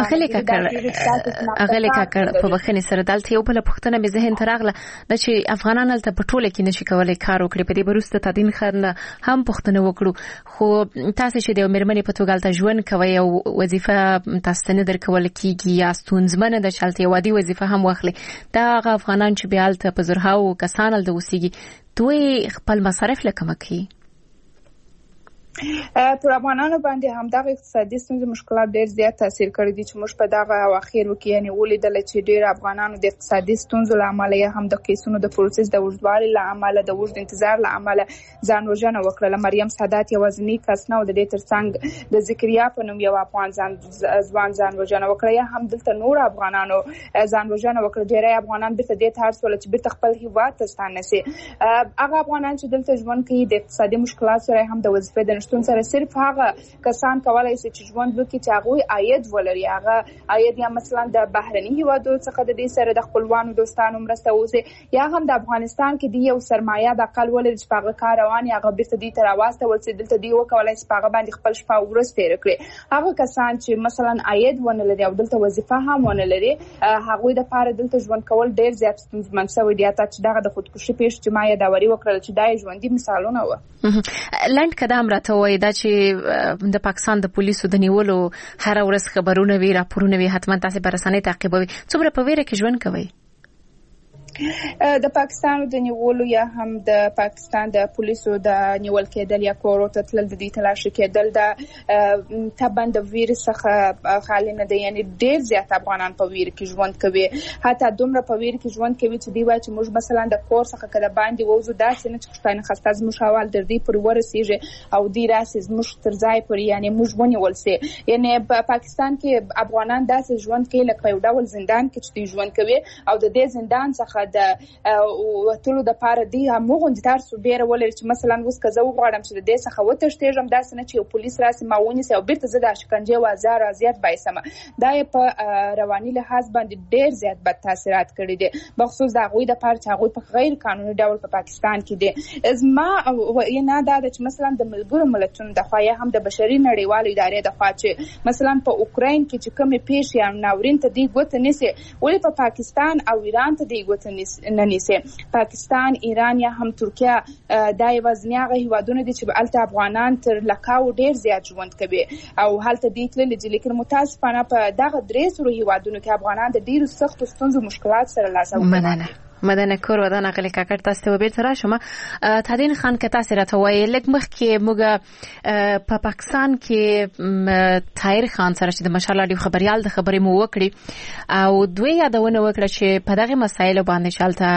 D: ته
C: اغلی کاکړ په بخښنې سره دلته یو بل پښتنه به ذهن تراغله د چې افغانان ته په ټوله کې نشي کولای کار وکړي په دې بروسته تدین خرنه هم پښتنه وکړو خو تاسو چې د مېرمنې په توګه ته ژوند کوي او وظیفه تاسو نه درکول کیږي یا ستونزمنه د چلته یو دی وظیفه هم واخلي دا افغانان چې بیالته په زرهاو کسان د وسیږي دوی خپل مصارف لکه مکی
D: پر افغانانو باندې همدغه اقتصادي ستونزې مشکلات ډېر زیات تاثیر کړی دي چې موږ په دغه اواخرو کې یعنی ولیدل چې ډېر افغانانو د اقتصادي ستونزو له امله یا هم د کیسونو د پروسس د اوږدوالي له امله د اوږد انتظار له امله ځان وژنه وکړه. مریم سادات یوازینی کس نه و د دې ترڅنګ د ذکریا په نوم یو افغان ځان وژنه وکړه یا هم دلته نور افغانانو ځان وژنه وکړه. ډېری افغانان بیرته دې ته اړ شول چې بیرته خپل هیواد ته ستانه شي. هغه افغانان چې دلته ژوند کوي د اقتصادي مشکلات سره هم د وظیفې د نشتون سره صرف هغه کسان کولای شي چې ژوند وکړي چې هغه عاید ولري. هغه عاید یا مثلا د بهرني هیوادو څخه د دې سره د خپلوانو دوستانو مرسته وزي یا هم د افغانستان کې دی یو سرمایه د اقل ولري چې هغه کار رواني هغه بیرته دې تر واسطه ولڅ دلته دی وکولای شي هغه باندې خپل شپه ورځ تیر کړي. هغه کسان چې مثلا عاید ونه لري او دلته وظیفه هم ونه لري هغه د پاره دلته ژوند کول ډیر زیات ستونزمن شوی دی. تا چې دغه د خودکشي پیښ چې ما یې داوري وکړل چې دای ژوندۍ مثالونه و.
C: لاند کدام راته وای دا چې د پاکستان د پولیسو د نیولو هر ورځ خبرونه وی راپورونه وی حتما تاسو پر رسنۍ تعقیبوي. څومره په ویره کې ژوند کوي؟
D: د پاکستان د نیولو یا هم د پاکستان د پولیسو د نیول کېدل یا کورو ته تلل د دې تلاشي کېدل د تبند ویروس څخه خالي نه دی. یعنی ډېر زیات افغانان په ویر کې ژوند کوي. حتی دومره په ویر کې ژوند کوي چې دی وایي چې موږ مثلا د کور څخه کله باندې ووزو داسې نه چې پښتانه خسته زموږ حوال در دې پر ورسیږي او دی راسي زموږ تر ځای پر یعنی موږ ونیول سي. یعنی په پاکستان کې افغانان داسې ژوند کوي لکه یو ډول زندان کې چې ژوند کوي او د دې زندان څخه د وټلو د پاره دی هم غونډار سو ډیر ولر چې مثلا اوس کزه وغواړم چې د دې څخه وتښتېږم داسې نه چې یو پولیس راسي ما ونیسي او بیرته زه د شکنجه او زار ازیات بایسم. دا په رواني لحاظ باندې ډیر زیات بد تاثیرات کړی دي بخصوص د غوي د پاره چې غوي په غیر قانوني ډول په پاکستان کې دي. از ما نه دا چې مثلا د ملګرو ملتونو د خوا هم د بشري نړیوالو ادارې د خوا چې مثلا په اوکراین کې چې کومه پیښه یا ناورین ته دی ګوت نسی ولې په پاکستان او ایران ته دی ګوت نسی. پاکستان، ایران یا هم ترکیه دا یوازنیغه هیوادونه دي چې الته افغانان تر لکاو ډیر زیات ژوند کوي او هلته دي تلل چې لیکن متاسفانه په دغه درې سره هیوادونو کې افغانان د ډیرو سخت ستونزو مشکلات سره لاس او
C: مدنه کور ودان غلي کاکړ تاسو ته وبیر تر شما تادین خان که تاسو راته وایي لکه مخ کې موږ په پاکستان کې طاهر خان سره چې د مشال اړیو خبريال د خبرې مو وکړي او دوی یادونه وکړه چې په دغه مسایلو باندې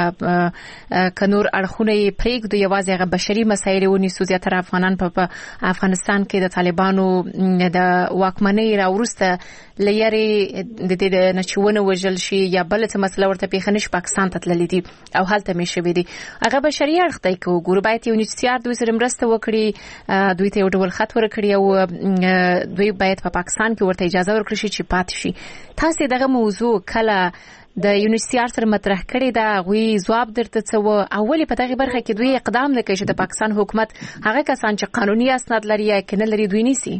C: شالته کنور اړخونه پریک دوی یوازې غو بشري مسایل ونی سوزیاتره افغانان په افغانستان کې د طالبانو د واکمنۍ راورسته ليري د دې نشونه وجل شي یا بل څه مسله ورته پیښنش پاکستان ته تللی او حالته می شوی دي. هغه بشري اړخ ته کو ګور باید یو نشسیار دوی سره مرسته وکړي دوی ته یو ډول خط ورکړي او دوی باید په پاکستان کې ورته اجازه ورکړي چې پات شي. تاسو دغه موضوع کله د یونیسیار سره مطرح کړي دا غوي جواب درته څو اولی په دغه برخه کې دوی اقدام وکړي چې د پاکستان حکومت هغه کسان چې قانوني اسناد لري یا کنه لري دوی نیسي.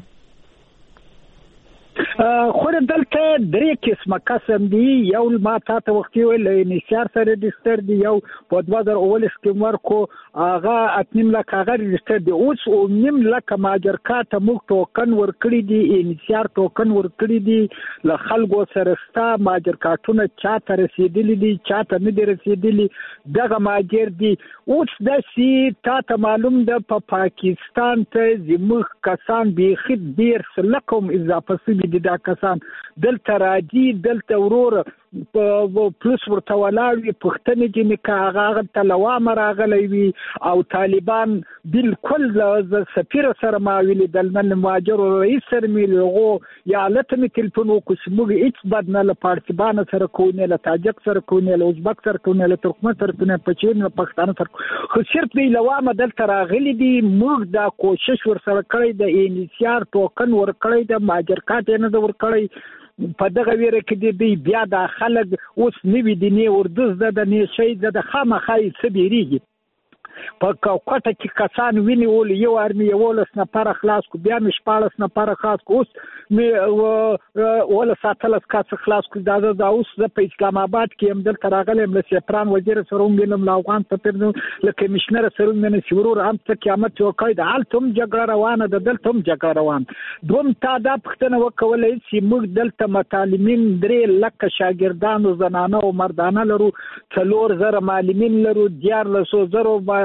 E: خو دلته درې قسمه قسم دي. یو ما ته وخت ویل نشار سره ريجستر دي یو په 2019 کې ورکو هغه 8 لک هغه ريجستر دي اوس او نیم لک ماجرکات موږ ټوکن ورکړي دي نشار ټوکن ورکړي دي له خلکو سره ستا ماجرکاتونه چاته رسیدلي دي چاته نه دي رسیدلي دغه ماجر دي. اوس د سی ته معلوم ده په پاکستان ته زموږ کسان به خد ډیر سلکم اضافه دي دا کسان دلته راځي دلته ورور پلس ورته ولاوي پښتنې چې نکاغه تلوام راغلی وي او طالبان بالکل ز سفیر سره ماویل دلمن مهاجر رئیس سره میلغو یا لته تلفون وکسمږي هیڅ بدنه له پارتیبان سره کوونه له تاجک سره کوونه له ازبک سره کوونه له ترکمن سره کوونه پچین له پښتون سره خو صرف دی لوامه دلته راغلي دي. موږ دا کوشش ور سره کړی د انیشار ټوکن ور کړی د ماجرکات نه د ور کړی په دغه ویره کې دی بیا د خلک اوس نوی دي نه وردز د نه شي د خامخای سبيريږي په کوټه کې کسان ویني ول یو ارمي ولس نه پر خلاص کو بیا مش پالس نه پر خاص کو اوس ول ساتلس کاس خلاص کو دا اوس په اسلام آباد کې هم دل تراغلم له سفران وزیر سره وینم لا افغان ته پر له کمشنر سره من شورور هم ته قیامت وکړي د حالتم جګړه روانه د دلتم جګړه روان دوم تا دا پښتنه وکولای چې موږ دلته متعلمین 3 لک شاګردانو زنانه او مردانه لرو 4 زره معلمین لرو 14 زره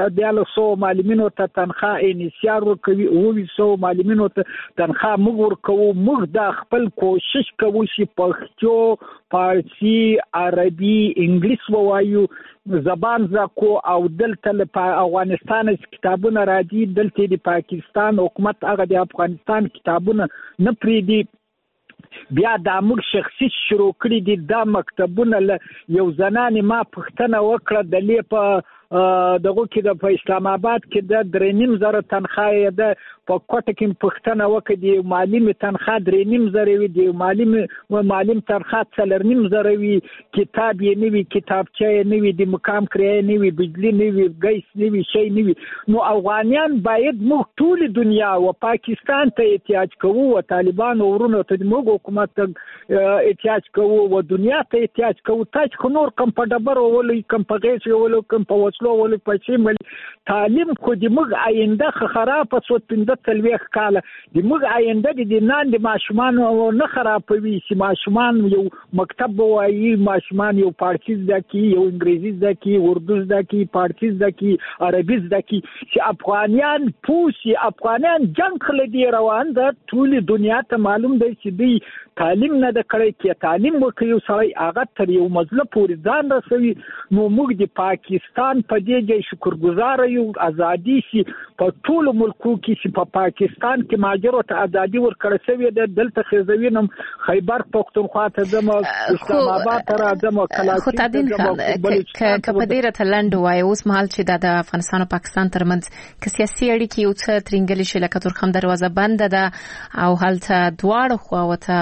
E: 1400 معلمینو ته تنخواه انسیار ورکوي 200 معلمینو ته تنخواه موږ ورکوو. موږ د خپل کوشش کوو چې پښتو، فارسی، عربي، انګلیس ووایو، زبان زکو او دلته له افغانستان کتابونه راځي، دلته د پاکستان حکومت هغه د افغانستان کتابونه نه پریدي. بیا د موږ شخصي شروع کړی دي دا مکتبونه. یو زنانې ما پوښتنه وکړه د لې په دغه کې د په اسلام آباد کې د 3.5 تنخواه ده، په کوټه کې پوښتنه وکړه د معلم تنخواه 3.5 وي، د معلم تنخواه 4.5 وي، کتاب یې نه وي، کتابچه یې نه وي، د مقام کرایه نه وي، بجلی نه وي، ګیس نه وي، شی نه وي. نو افغانیان باید موږ ټول دنیا او پاکستان ته احتیاج کوو او طالبان ورونو ته موږ حکومت ته احتیاج کوو او دنیا ته احتیاج کوو. تاسو نور کم په ډبر ولې کم په غیش ولې کم په وسلو ولې په شیمل تعلیم خو د موږ آینده خراب په 15 کاله د موږ آینده د نن د ماشومان نه خرابوي چې ماشومان یو مکتب وایي، ماشومان یو فارسی زده کی، یو انګریزي زده کی، اردو زده کی، فارسی زده کی، عربي زده کی، چې افغانیان پوسی افغانیان جنگ خلدي روان ده. ټول دنیا ته معلوم دی چې دی تعلیم نه د کړی کې تعلیم وکړي سړی هغه تر یو مزله پورې ځان رسوي. نو موږ د پاکستان په دې ځای شکرګزار یو ازادي شي په ټول ملکو کې چې په پاکستان کې ماجرو ته ازادي ورکړل شوې ده. دلته خزوینم خیبر پختونخوا ته زمو اسلام آباد ته راځم کلاچي
C: خو تدین که په ډیره تلند وای اوس مهال چې د افغانستان او پاکستان ترمنځ که سیاسي اړیکې یو څه ترنګلې شي لکه تورخم دروازه بنده ده او هلته دواړه خواوته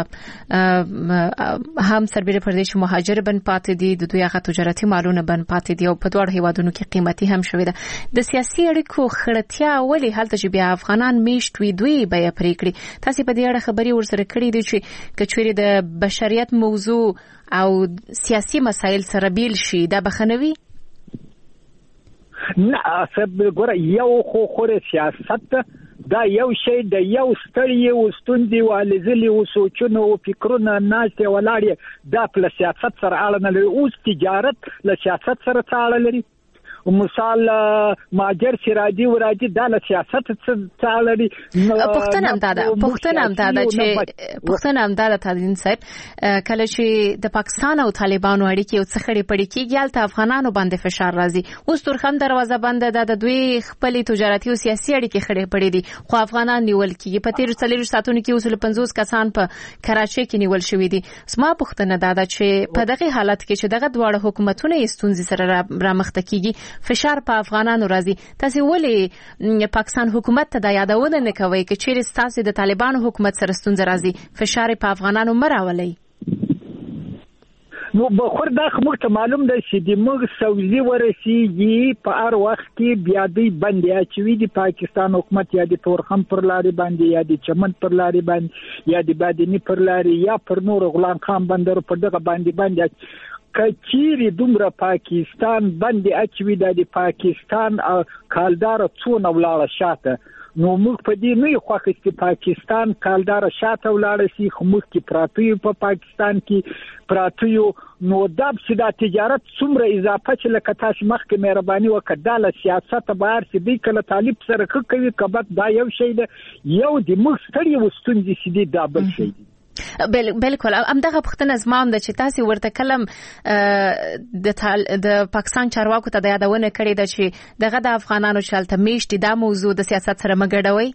C: هم سربېره پر دې چې مهاجر بن پاتې دي، د دوی هغه تجارتي مالونه بن پاتې دي او په دواړو هیوادونو کې قیمتي هم شوې ده. د سیاسي اړیکو خړتیا ولې هلته چې بیا افغانان میشت وي دوی به یې پرې کړي؟ تاسو په دې اړه خبري ورسره کړې دي چې کچوري د بشریت موضوع او سیاسي مسایل سره بیل شي دا بخنوي؟
E: نه سب ګوره یو خو سیاست دا یو شی د یو ستړي او ستوندي والزلي او سوچونه او فکرونه ناشته ولاړې دا په سیاست سره اړه نه لري. اوس تجارت له سیاست سره اړه لري. مثال ماجر سراجي وراجي د سیاست څخه لري.
C: پښتنه هم دا چې تدین صاحب کله چې د پاکستان او طالبانو اړیکې او څخړې پړې کېږي هلته افغانانو باندې فشار راځي. اوس تورخم دروازه بنده ده، د دوی خپل تجارتي او سیاسي اړیکې خړې پړې دي خو افغانان نیول کېږي. په تیر 4 ساعتونو کې 50 کسان په کراچۍ کې نیول شوي دي. سما پښتنه دا چې په دغه حالت کې چې دغه دواړه حکومتونه یې ستونزې سره رامخته کېږي فشار په افغانانو راځي. تاسو ولې پاکستان حکومت ته دا یادونه نه کوي چې چیرې تاسو د طالبانو حکومت سره ستونزه راځي فشار په افغانانو مراولي؟
E: نو بخور دا موږ ته معلوم دی چې د موږ سوزي ورسیږي په هر وخت کې بیا دی باندې اچوي د پاکستان حکومت یا د تورخم پر لارې باندې یا د چمن پر لارې باندې یا د بادینی پر لارې یا پر نور غلام خان بندر پر دغه باندې کچيري دومره پاکستان باندې اچوي د پاکستان کالدار څونه ولاړه شاته. نو موږ په دې نه خو چې پاکستان کالدار شاته ولاړ شي خو موږ کې پراتوي په پاکستان کې پراتوي. نو دا چې د تجارت څومره اضافه چې لکه تاسو مخکې مهرباني وکړه د سیاست بهر چې دی کله طالب سره کوي کبد دا یو شی ده، یو د موږ ستړي وستونځي چې دی دا بل شی دی.
C: بالکل همدغه پښتنه زمام د چې تاسو ورته کلم د پاکستان چارواکو ته د یادونه کړې ده چې دغه د افغانانو شالته میشتي دا موضوع د سیاست سره مګړوي.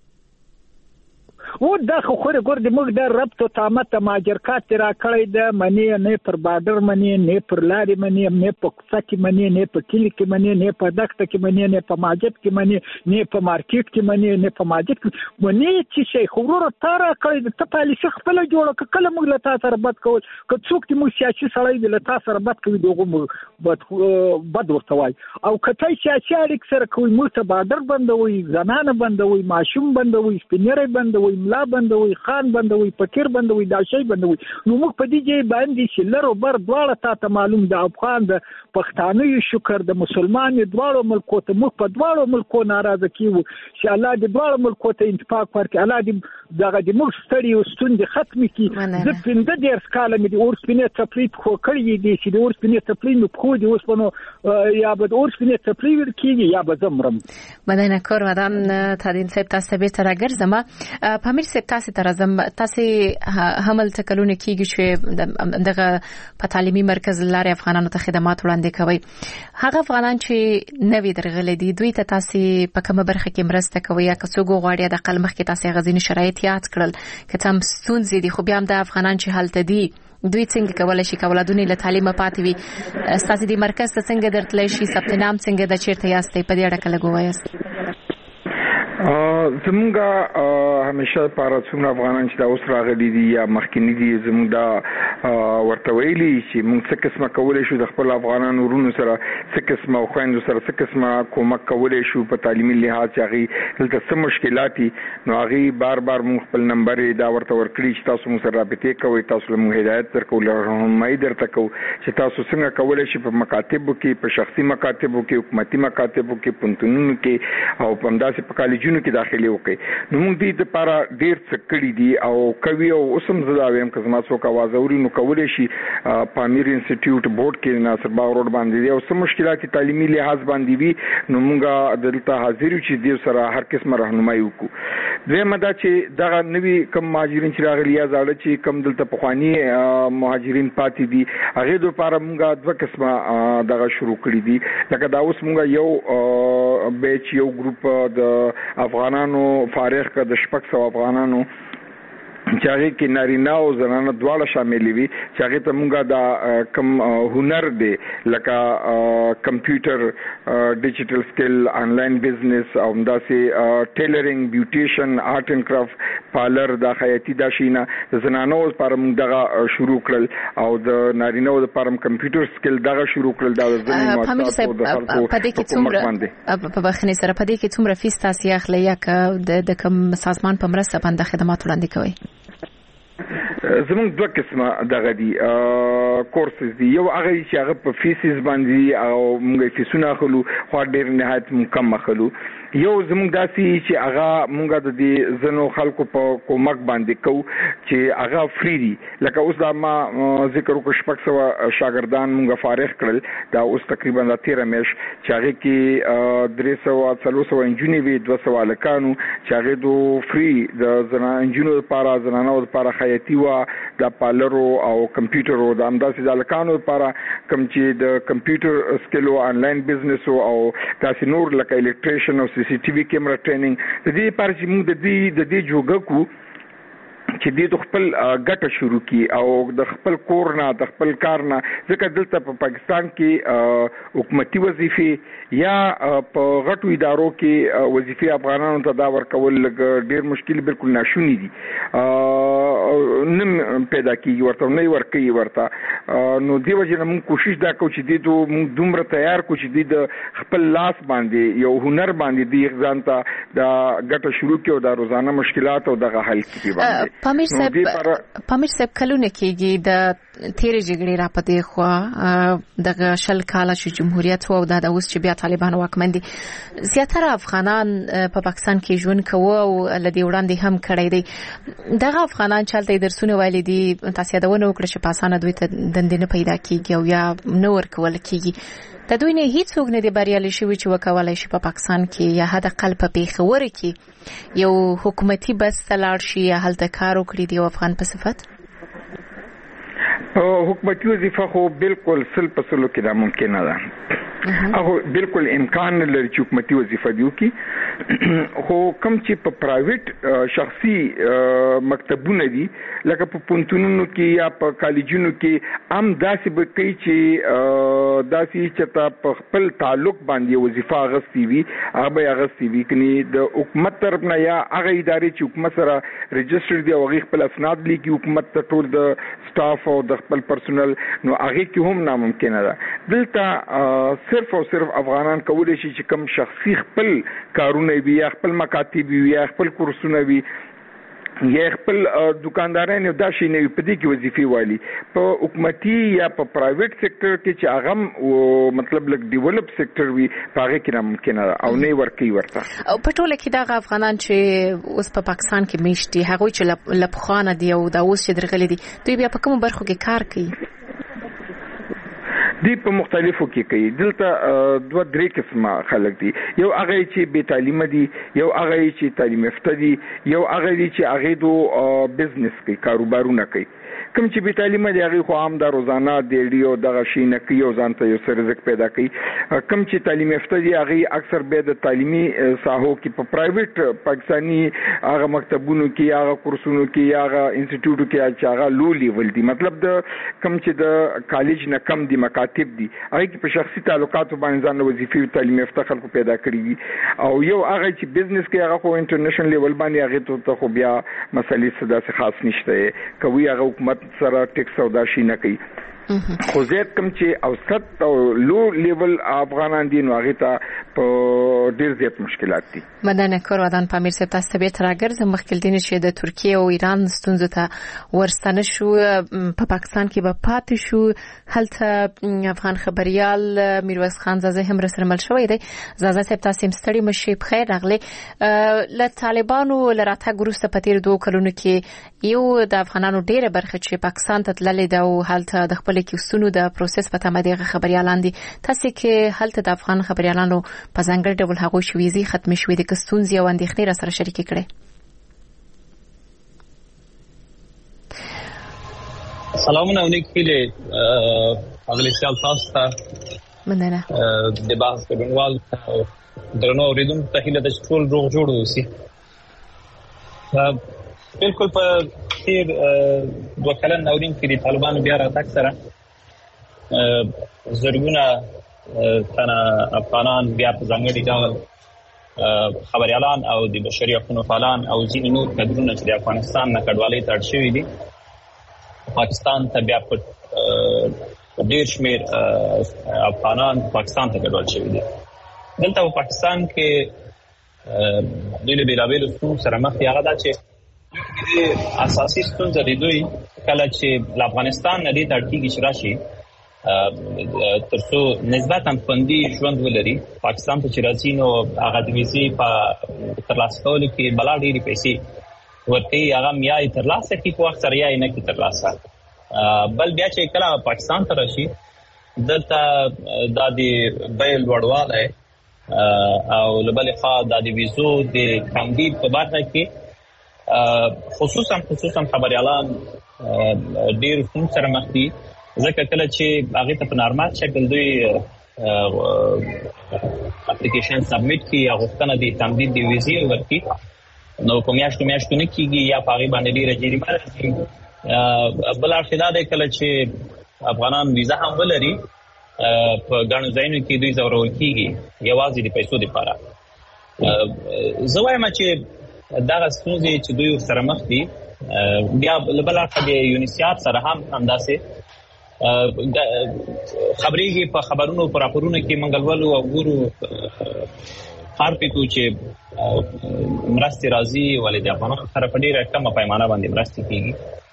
E: و دا خو ګور د موږ د ربط او تامت ماجرکات را کړی د منی نه پر بارډر منی نه پر لاري منی نه په کوڅه کې منی نه په کلی کې منی نه په دښته کې منی نه په ماجد کې منی نه په مارکیټ کې منی نه په ماجد کې منی چې شي خبرو تاره کړی د پالیسي خپل جوړه کله موږ له تاسو سره بد کول که څوک چې موږ سیاسي سړی د له تاسو سره بد کوي دغه بد ورته وای او کته سیاسي اړیک سره کوي موږ ته بارډر بندوي، زنانه بندوي، ماشوم بندوي، سپینری بندوي، ملا بندوي خان بندوي فقیر بندوي دا شی بندوي نو موږ په دې ځای باندې چې لر او بر دواړه ته معلوم د افغان د پښتانه شکر د مسلمان دواړو ملکو ته موږ په دواړو ملکو ناراضه کیو چې الله دې دواړو ملکو ته انتفاق ورکړي الله دې دغه د موږ ستړي او ستوندې ختم کړي زه 15 کاله مې د اورسپینې تفریط خو کړی دي چې د اورسپینې تفریط نو خو دې اوس په یا به د اورسپینې تفریط ورکیږي یا به زمرم
C: مدینه کور ودان تادین صاحب تاسو به تر ګرځم پامیر صاحب تاسو تر زم تاسو حمل تکلونه کیږي چې دغه په تعلیمي مرکز لارې افغانانو ته خدمات وړاندې کوي هغه افغانان چې نوی درغلي دي دوی ته تاسو په کومه برخه کې مرسته کوي یا کڅوګو غواړي د قلمخ کې تاسو غزين شرایط یاد کړل کته هم ستونزې دي خو بیا هم د افغانان چې حالت دي دوی څنګه کولای شي کولادونه له تعلیم پاتې وي اساسي د مرکز څنګه درتلای شي ثبت نام څنګه د چیرته یاستئ په دې اړه کله ګوایاست
F: زمونږه همیشه لپاره څومره افغانان چې دا اوس راغلي دي یا مخکینی دي زموږ دا ورته ویلي چې موږ څه قسمه کولی شو د خپل افغانانو ورونو سره څه قسمه خویندو سره څه قسمه کومک کولی شو په تعلیمي لحاظ چې هغې دلته څه مشکلات دي نو هغې بار بار موږ خپل نمبر دا ورته ورکړي چې تاسو موږ سره رابطې کوئ تاسو له موږ هدایت درکوو رهنمایي درته کوو چې تاسو څنګه کولی شئ په مکاتبو کې په شخصي مکاتبو کې حکومتي مکاتبو کې پوهنتونونو کې او په همداسې په کالجونو کې داخلي وکړي نو موږ دې لپاره ډېر څه کړي دي او کوي او اوس هم زه دا وایم که زما څوک اواز اوري نو کولی شي پامیر انسټیټیوټ بورډ کې ناصر باغ روډ باندې دي او څه مشکلات تعلیمي لحاظ باندې وي نو موږ دلته حاضر یو چې دې سره هر قسمه راهنمایي وکړو دویمه دا چې دغه نوي کم مهاجرین چې راغلي یا زاړه چې کم دلته پخواني مهاجرین پاتې دي هغې لپاره موږ دوه قسمه دغه شروع کړي دي لکه دا اوس موږ یو بیچ یو ګروپ د افغانانو فارغ کا د 600 افغانانو چې هغه کې نارینه او زنانه دواړه شامل وي چې هغه ته موږ دا کم هنر دی لکه کمپیوټر ډیجیټل سکل آنلاین بزنس او همداسې ټیلرینګ بیوټیشن آرټ اینڈ کرافټ پارلر دا خیاطي دا شینه د زنانو لپاره موږ دغه شروع کړل او د نارینه لپاره کمپیوټر سکل دغه شروع کړل دا ځینې مؤسسات د خلکو
C: په دې کې څومره په بخنه سره په دې کې څومره فیس تاسو اخلي یا د کوم سازمان په مرسته باندې خدمات وړاندې کوي
F: زموږ دوه قسمه دغه دي کورسز دي یو هغه چې هغه په فیسز باندې او موږ فیسونه اخلو خو ډېر نهایت کم اخلو یو زموږ داسې چې هغه موږ د دې زنو خلکو په کومک باندې کوو چې هغه فری دي لکه اوس دا ما ذکر وکړ 600 شاګردان موږ فارغ کړل دا اوس تقریبا 13 میاشت چې هغه کې 300 انجونې وي 200 الکانو چې هغه دو فری د انجونو لپاره زنانو لپاره خیاطي وا د پارلرو او کمپیوټرو د همداسې د الکانو لپاره کوم چې د کمپیوټر سکلو آنلاین بزنس او تاسو نور لکه الکتریشن او سی ټي وي کیمرا ټریننګ د دې لپاره چې موږ د دې جوګه کو چې دې د خپل ګټه شروع کی او د خپل کور نه د خپل کار نه ځکه دلته په پاکستان کې حکومتي وظیفې یا په غټو ادارو کې وظیفې افغانانو ته دا ورکول ډېر مشکل بالکل ناشونی دي نم پیدا کیږي ورته نه ورکوي ورته نو دی وجه موږ کوشش دا کوو چې دې موږ دومره تیار کو چې دې د خپل لاس باندې یو هنر باندې دې ځان ته د ګټه شروع کړي او د روزانه مشکلات او دغه حل کړي باندې
C: پامیر صاحب کلونه کېږي د تیرې جګړې را پدې خو دغه شل کاله چې جمهوریت و او د اوس چې بیا طالبان واکمن دي زیاتره افغانان په پاکستان کې ژوند کوي او لدی وړاندې هم کړی دی دغه افغانان چلته درسونه ویلي دي تاسو یادونه وکړه چې پاسانه دوی ته دندې نه پیدا کیږي او یا نو ورکول کیږي د دوی نه هیڅوک نه دی بریالي شوی چې وکولای شي په پاکستان کې یا حد اقل په پیښور کې یو حکومتي بس تلاړ شي یا هلته کار وکړي دی افغان په صفت
F: حکومتي وظیفه خو بالکل 100% کې دا ممکن نه ده او بالکل امکان لري چې حکومتي وظیفه دیو کی خو کوم چې په پرایویټ شخصي مکتبونه دي لکه په پونتونونو کې یا په کالجونو کې هم داسې به کوي چې داسې چې تا په خپل تعلق باندې وظیفه غوښتي وي هغه غوښتي وي کني د حکومت طرف نه یا هغه ادارې چې حکومت سره ريجستر دي او هغه خپل اسناد لیکي حکومت ته ټول د سټاف او د خپل پرسونل نو هغه کې هم ناممکن ده دلته صرف او صرف افغانان کولای شي چې کم شخصي خپل کارونه وي یا خپل مکاتب وي یا خپل کورسونه وي یا خپل دکانداران دا شي نه په دې کې وظیفې والی په حکومتي یا په پرایویټ سېکټر کې چې هغه مطلب لک ډیولپ سېکټر وي هغه کې ممکن او نه ورکی ورته
C: او په ټوله کې دا افغانان چې اوس په پاکستان کې میشتي هغه چې لپخانه دی او دا اوس چې درغلي دي دوی بیا په کوم برخو کې کار کوي
F: دی په مختلفو کې کوي دلته دوه درې قسمه خلک دي یو هغه چې بے تعلیم دي یو هغه چې تعلیم یافته دي یو هغه چې هغه دو بزنس کوي کاروبارونه کوي کوم چې بے تعلیم دي هغه خو عام د روزانه ډیلیو دغه شي نه کوي او ځان ته یو څه رزق پیدا کوي کوم چې تعلیم یافته دي هغه اکثر به د تعلیمي ساحو کې په پرایویټ پاکستانی هغه مکتبونو کې هغه کورسونو کې هغه انسټیټیوټو کې چې هغه لو لیول دي مطلب د کوم چې د کالج نه کم دي مکاتب دي هغه کې په شخصي تعلقاتو باندې ځان وظیفې تعلیم یافته خلکو پیدا کړی دي او یو هغه چې بزنس کې هغه خو انټرنیشنل لیول باندې هغه ته خو بیا مسلې څه داسې خاص نشته کوي هغه حکومت سره ټیکس او داشي نه کوي خو زیات کم چې اوسط او لو لیول افغانان دي نو هغه ته په ډیر زیات مشکلات دي
C: مدنه کور ودان پامیر صاحب تاسو به ترګر مخکې دین چې د ترکیه او ایران ستونزو ته ورستنه شو په پاکستان کې به پاتې شو هلته افغان خبريال میرویس خان زازه هم رسمل شوې دی زازه صاحب تاسو مستړي مشي بخیر راغلي ل طالبانو لراته ګروسته پتیر 2 کلونو کې یو د افغانانو ډیره برخه چې پاکستان ته تللې ده او هلته د خپل کې وسونو د پروسس په تمه دغه خبريالان دي تاسو کې هلته د افغان خبريالانو په ځانګړي ډول هغه شويزي ختم شوې د کستونزي او اندېښنې را سره شریک کړي
H: سلامونه ولیکل اغلی سیال تاسو ته
C: مننه
H: د بحث ګډونوال درنو اوریدونکو ته هیله د ټول روغ جوړ اوسئ بالکل په تیر 2 کلن ناورین کې د طالبانو بیا راتګ سره زرګونه تنه افغانان بیا په ځانګړي ډول خبريالان او د بشري حقوقو فعالان او ځینې نور کډرونه چې د افغانستان نه کډوالۍ ته اړ شوي دي پاکستان ته بیا په ډېر شمېر افغانان پاکستان ته کډوال شوي دي دلته په پاکستان کې دوی له بېلابېلو ستونزو سره مخ دي هغه دا چې اساسي ستونزه د دوی کله چې افغانستان نه دې تړکیږي چې راشي ترڅو نسبتا خوندي ژوند ولري پاکستان ته چې راځي نو هغه د ویزې په ترلاسه کولو کې بلا ډېرې پیسې ورته هغه یا ترلاسه کوي په وخت سره یا نه کوي ترلاسه بل بیا چې کله پاکستان ته راشي دلته د بیل لوړوالی او لبل خوا د ویزو د تمدید په برخه کې خصوصا خبريالان ډیر څه سره مخ دي ځکه کله چې هغه ته په نارمال شکل دوی اپلیکیشن سبمیټ کی یا غوښتنه د تمدید دی ویزې ورکړي نو کومیاشتو نه کیږي یا پاغي باندې ډیره جریمه راځي بل ارشدا ده کله چې افغانان ویزا هم ولري په ګڼو ځایونو کې دوی زورول کیږي یوازې د پیسو لپاره زه وایم چې دا ستونزې چې دوی سره مخ دي بیا بل اړخ د یونیسیاد سره هم همداسې خبرېږي په خبرونو پر راپورونو کې منګلولو او ګورو هر پیټو چې مرستې راځي ولې د افغانانو سره په ډېره کمه پیمانه باندې مرستې کېږي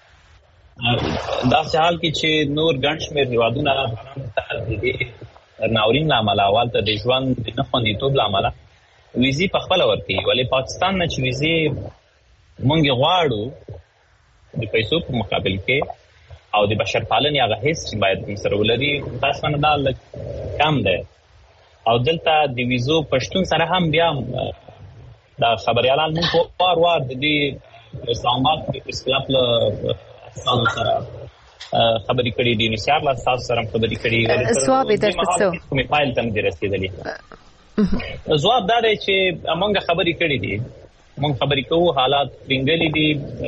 H: دا حال کې چې نور ګڼ شمېر هېوادونه افغانانو ته د دې ناورین له امله اول ته د ژوند د نه خوندیتوب له امله ویزې په خپله ورکوي ولې پاکستان نه چې ویزې موږ غواړو د پیسو په مقابل کې او د بشرپالنې هغه حس چې باید سره ولري متاسفانه دا لږ کم دی او دلته د ویزو په شتون سره هم بیا دا خبريالان موږ وار د دې اسلام آباد د اسکلاپ له استادو سره خبرې کړې دي نشار له استاد سره خبرې کړې
C: ځواب یې درته
H: کومې فایل تم دې رسېدلی ځواب دا دی چې موږ خبرې کړې دي موږ خبرې کوو حالات څنګه دي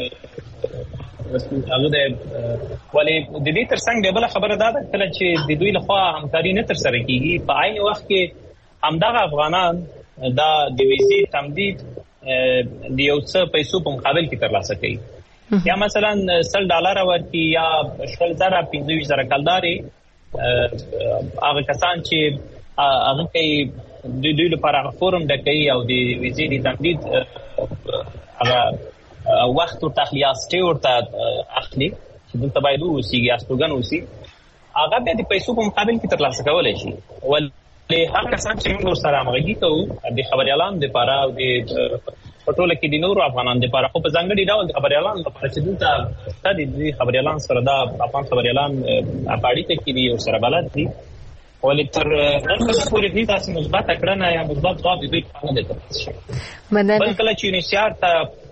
H: هغه د ولې د دې ترڅنګ به بل خبره ده کله چې د دوی لخوا همکاري نه تر سره کیږي په عین وخت کې همدغه افغانان دا د ویزې تمدید د یو څه پیسو په مقابل کې ترلاسه کوي یا مثلا $100 ورکړي یا 15,000 کلداري هغه کسان چې هغه کوي د دوی لپاره فورم ډکوي او د ویزې د تمدید هغه وخت او تخلیاستي ورته اخلي چې دلته باید اوسېږي استوګن اوسي هغه به د پیسو په مقابل کې ترلاسه کولای شي ولې هغه کسان چې موږ سره همغږي کوو د خبريالانو لپاره او د ټولو کې د نورو افغانانو لپاره خو په ځانګړي ډول د خبريالانو لپاره چې دلته د خبريالانو سره د افغان خبريالان اړیکه کې دي او سره بلد دي ولې تر نن پورې دې تاسو مثبت کړنه یا مثبت ځواب دې نه دی ترلاسه بل کله چې یونیسیار ته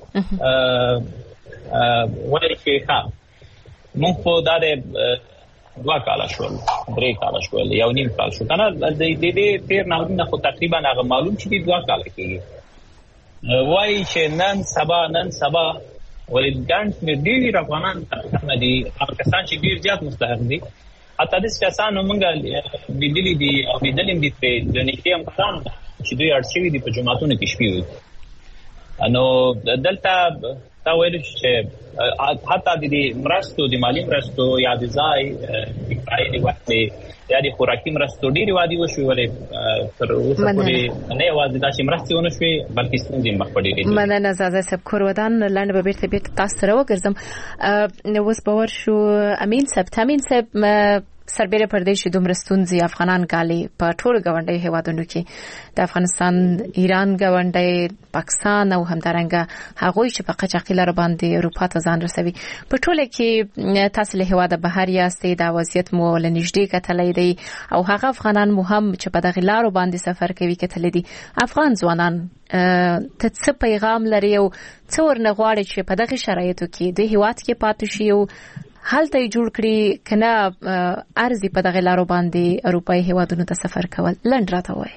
H: وایي چې موږ په دغه 2 کاله شول 3 کاله شول یو نیم کال شو کنه د دې تیر نه خو تقریبا هغه معلوم چې 2 کاله کېږي وایي چې نن سبا ولې ګڼ ډېر افغانان نه دي هغه کسان چې ډېر زیات مستحق دي حتی د کسانو موږ لیدلې دي او لیدلې دي په د نکي امکان چې دوی اړشوي دي په جماعتونو کې شپې وي نو دلته دا ویل چې حتی د مرستو د مالی مرستو یا د ځای د کاري وخت یا د خوراکي مرستو ډېری وادي وشو ولې تر اوسه پورې نه یوازې دا چې مرستې ونه شوې بلکې ستونزې مخ په ډېرې دي
C: مننه زازه صاحب کورودان لاندې به بیرته تاسو سره وګرځم اوس باور شو امین صاحب سربېره پر دې چې دومره ستونزې افغانان ګالي په ټولو ګاونډي هیوادونو کې د افغانستان ایران ګاونډي پاکستان او همدارنګه هغوی چې په قاچاقي لار باندې اروپا ته ځان رسوي په ټوله کې تاسو له هیواده بهر یاستئ دا وضعیت مو لنږدې کتلې دی او هغه افغانان مو هم چې په دغه لارو باندې سفر کوي کتلې دي افغان ځوانان ته څه پیغام لري او څو ورنغواړي چې په دغه شرایطو کې د هیواد کې پاتې شي او حالت جوړ کړی کنه ارزي په دغه لارو باندې اروپאי هیوادونو ته سفر کول لند راته وای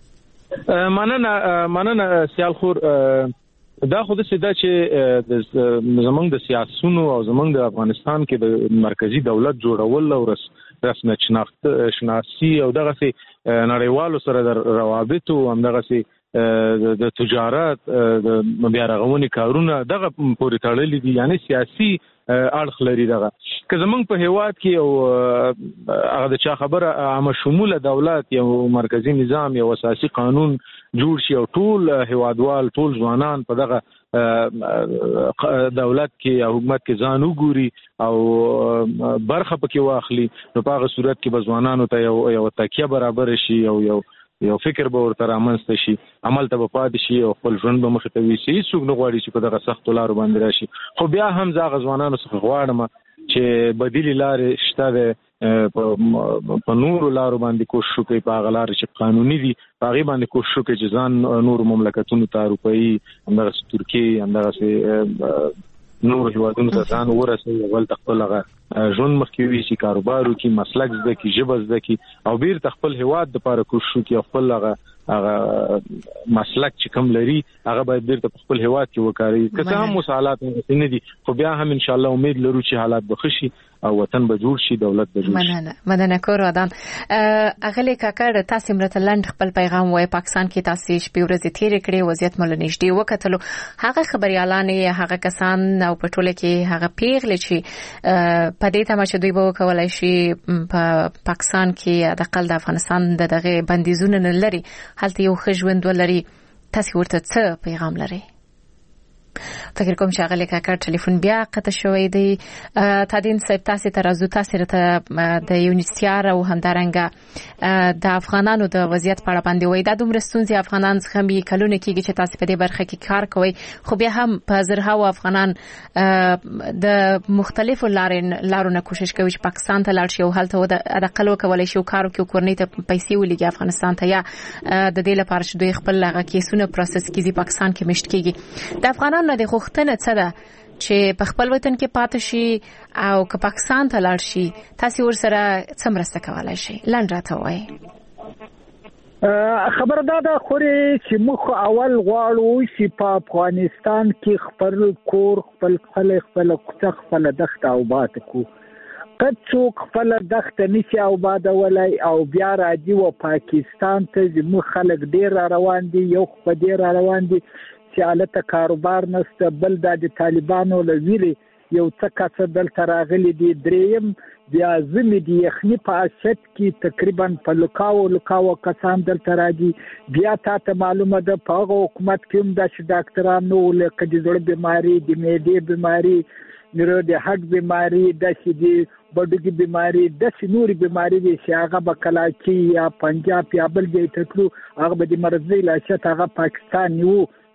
G: مننه سیال خور دا خو د سیده چې زمونږ د سیاسونو او زمونږ د افغانستان کې د مرکزی دولت جوړول او رسمي شناختی او دغه سي نړیوالو سره د روابط او دغه سي د تجارت د بیا رغونې کارونه دغه پورې تړلې دي یعنی سیاسي اړخ لري دغه که زمونږ په هیواد کې او هغه د چا خبره عامه شموله دولت یو مرکزی نظام یو اساسي قانون جوړ شي او ټول هیوادوال ټول ځوانان په دغه دولت کې او حکومت کې ځان وګوري او برخه پکې واخلي نو په هغه صورت کې به ځوانانو ته یو تکیه برابر شي او یو فکر به ورته رامنځته شي عمل ته به پاتې شي او خپل ژوند به مخ ته ویسي څوک نه غواړي چې په دغه سخت لارو باندې راشي خو بیا هم زغ ځوانانو څخه غواړم چې بدیل لارې شته په نورو لارو باندې کوشش کوي په غلار چې قانوني دي هغه باندې کوشش کوي چې ځان نور مملکتونو ته اروپאי همدغه ترکیه همدغه نور هیوادونو ته ځان ورسوي ول خپل ژوند مخکې وي چې کاروبارو کې مسلک زده کې ژبه زده کې او بیر خپل هیواد د لپاره کوشش کوي خپل هغه مسلک چې کوم لري هغه باید بیرته خپل هیواد کې وکړي که څه هم مسالات نه دي خو بیا هم ان شاء الله امید لرو چې حالات به ښه شي او وطن به جوړ شي دولت به جوړ شي
C: مننه کورودان اغلی کاکړ تاسو مرتلند خپل پیغام وای پاکستان کې تاسو شپې ورځې تیر کړې وضعیت مل نږدې وکټلو هغه خبريالان هغه کسان او په ټوله کې هغه پیغلې چې په دې تمه چې دوی به کولای شي په پاکستان کې د قل د افغانستان دغه بندیزونه نه لري حالت یو خجوند ولري تاسو ورته څه پیغام لري فکر کوم چې هغه کاکړ ټلیفون بیا قطع شوی دی تادین صاحب تاسو ته راځو تاسو ته د یونیسیار او همدارنګه د افغانانو د وضعیت په اړه باندې وای دا دومره ستونزې افغانان څخه می کلونه کېږي چې تاسو په دې برخه کې کار کوئ خو بیا هم په زرهاو افغانان د مختلفو لارو نه کوشش کوي چې پاکستان ته لاړ شي او هلته د اقل وکولای شي کارو کې کورنۍ ته پیسې ولګي افغانستان ته یا د دې لپاره چې دوی خپل هغه کیسونه پروسس کیږي پاکستان کې مشت کیږي د افغانانو نه د خوختنه څه ده چې په خپل وطن کې پاتې شي او که پاکستان ته لاړ شي تاسو ورسره څه مرسته کولای شي لاندې راته وایي
E: خبردار خوري چې موږ اول غواړو چې په افغانستان کې خپل کور خپل کوڅه خپل دښت او باد کو قد څوک خپل دښت نشي او باد ولای او بیا راځي و پاکستان ته موږ خلک ډیر روان دي یو په ډیر روان دي چې الته کاروبار نشته بل د طالبانو لویلي یو څه کس دلته راغلي دي. دریم بیا زمې د یخني په اسد کې تقریبا په لکاو کسان دلته راځي. بیا تاسو معلومه ده په هغه حکومت کې هم د ډاکټرانو لکه د زړه بیماری، د معدې بیماری، د هډ بیماری، د سیدي بډوګي بیماری، د نوري بیماری دي چې هغه به کلاچي یا پنجاب یا بل ځای ته تلو، هغه به د مرضی لاشت هغه پاکستان یو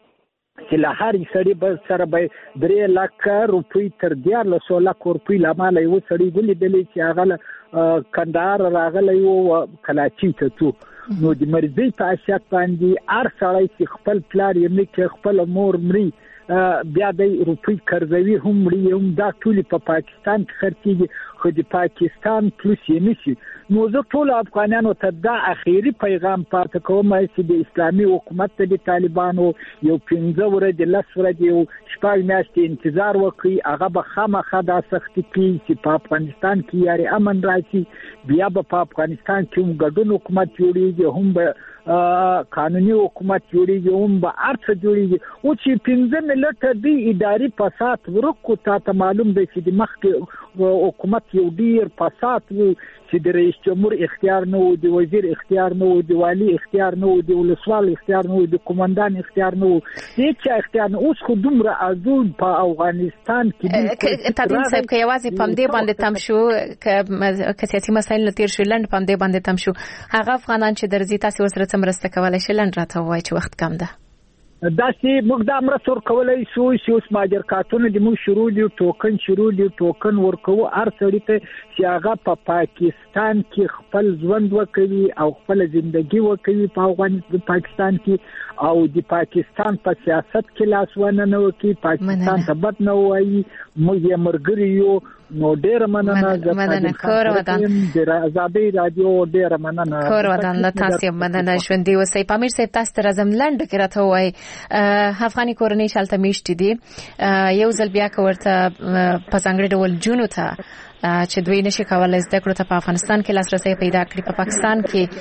E: چې له هر سړي به سره به 3 لک روپۍ تر 13 لک روپۍ لامل یو سړي ولیدلې چې هغه کندهار راغلی او کلاچي ته تو. نو د مرضی په اساس باندې هر سړی چې خپل پلار یې نه خپل مور مري بیا د روپۍ قرضوي هم مړي هم دا ټول په پاکستان کې خرڅيږي، خو د پاکستان پلوس یې نشي. نو زه ټول افغانانو ته دا اخیری پیغام پاتې کوم چې د اسلامي حکومت د طالبانو یو 15 ورځې 10 ورځې یو 4 میاشتې انتظار وکړي، هغه به خامخا دا سختي کوي چې په افغانستان کې یاري امن راشي. بیا به په افغانستان کې هم ګډون حکومت جوړیږي، هم به قانوني حکومت جوړیږي، هم به ارڅ جوړیږي. او چې 15 ملت دی اداري فساد ورکو ته معلوم دی چې د مخکې حکومت یو ډیر فساد وو چې د رئیس جمهور اختیار نه وو، د وزیر اختیار نه وو، د والی اختیار نه وو، د ولسوال اختیار نه وو، د قومندان اختیار نه وو، هیڅ اختیار نه. اوس خو دومره ازون په افغانستان کې
C: تدین صاحب که یوازې پم دې باندې تم شو که سیاسي مسایل نتیر شو لند پم دې باندې تم شو، هغه افغانان چې درځي تاسو ورسره څومره کولای شي لند راته وایي چې وخت کم ده.
E: دا چې موږ د امرت ورکولای شو چې اوس ماجر کارتونه د موږ شروع دي، ټوکن شروع دي، ټوکن ورکو هر سړی ته چې هغه په پاکستان کې خپل ژوند وکړي او خپل ژوندۍ وکړي په پاکستان کې، او د پاکستان په سیاست کې لاس ونه نه وکړي، پاکستان ته بد نه وایي. موږ یې مرګري یو. نو ډیر مننه
C: کور ودان
E: د آزادۍ رادیو، ډیر مننه
C: کور ودان له تاسو. مننه ژوندۍ اوسئ. پامیر صاحب تاسو ته راځم لند کې راته وایي افغاني کورنۍ شالته میشتي دي یو ځل بیا کورته په ځانګړي ډول جونو ته چې دوی نشي کولای زده کړو ته په افغانستان کې لاسرسي پیدا کړي. په پاکستان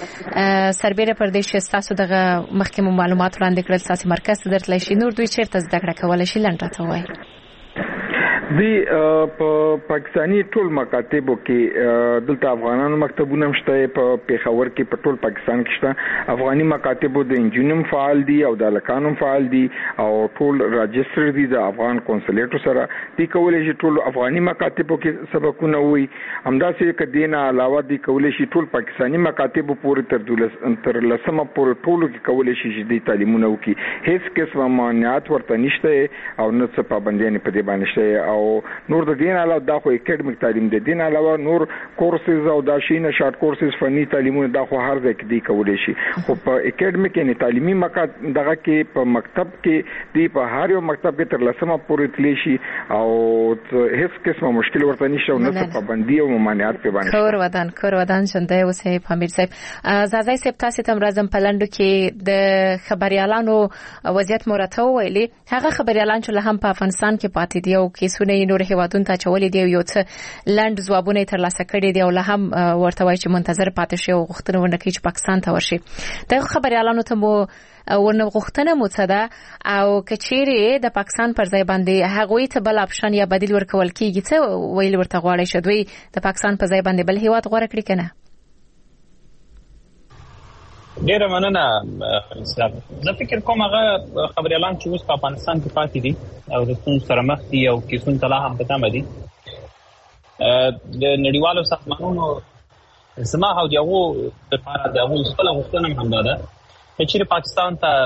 C: کې سربېره پردیش تاسو دغه مخکې معلومات وړاندې کړل، تاسو مرکز ته درتلی شي، نور دوی چیرته زده کړه کولای شي لند راته وایي.
F: دی په پاکستانی ټول مکاتبو کې دلته افغانانو مکتبونه شته، په پیښور کې په ټول پاکستان کې شته. افغاني مکاتبو د انجینیم فعال دي او د لکانو فعال دي او ټول راجستر دي د افغان قونسلیټو سره. دی کولای شي ټول افغاني مکاتبو کې سبقونه وي، همداسې کدینه علاوه دی کولای شي ټول پاکستانی مکاتبو پورې تر لسمه پورې ټولو کې کولای شي چې دی تعلیمونه وکړي. هیڅ قسمه مانعات ورته نشته او نه څه پابندیاں په دې باندې شته. او نور د دین علاوه دا خو اکیډمیک تعلیم دی، دین علاوه نور کورسز او دا شینه شارټ کورسز فنی تعلیمونه دا خو هر ځای کې دی کولای شي. خو په اکیډمیک یعنی تعلیمي مکاتب دغه کې په مکتب کې دی په هر یو مکتب کې تر لسمه پورې تلی شي او هیڅ قسمه مشکل ورته نشته او نه څه پابندي او ممانعات په باندې.
C: کور ودان ژوندۍ اوسئ. پامیر صاحب زازای صاحب تاسو ته راځم په لندو کې د خبريالانو وضعیت مرته ویلي، هغه خبريالان چې هم په افغانستان کې پاتې دي او کیسونه نور هیوادونو ته چولې دی، یو څه لند ځوابونه ترلاسه کړي دي او له هم ورته وایي چې منتظر پاتې شي او غوښتنه ونه کوي چې پاکستان ته ورشي. دغه خبريالانو ته مو ورنه غوښتنه مو څه ده او کچېرې د پاکستان پر ځای باندې هغوی ته بل اپشن یا بدیل ورکول کیږي، څه ویل ورته غواړي چې دوی د پاکستان پر ځای باندې بل هیواد غوړه کړی کنه؟
H: ډیره مننه صاحب. زه فکر کوم هغه خبريالان چې اوس په افغانستان کې پاتې دي او د ستونزو سره مخ دي او کیسونه ته لا هم په تمه دي، د نړیوالو سازمانونو زما او د هغو لپاره د هغوی خپله غوښتنه هم همدا ده چې چېرې پاکستان ته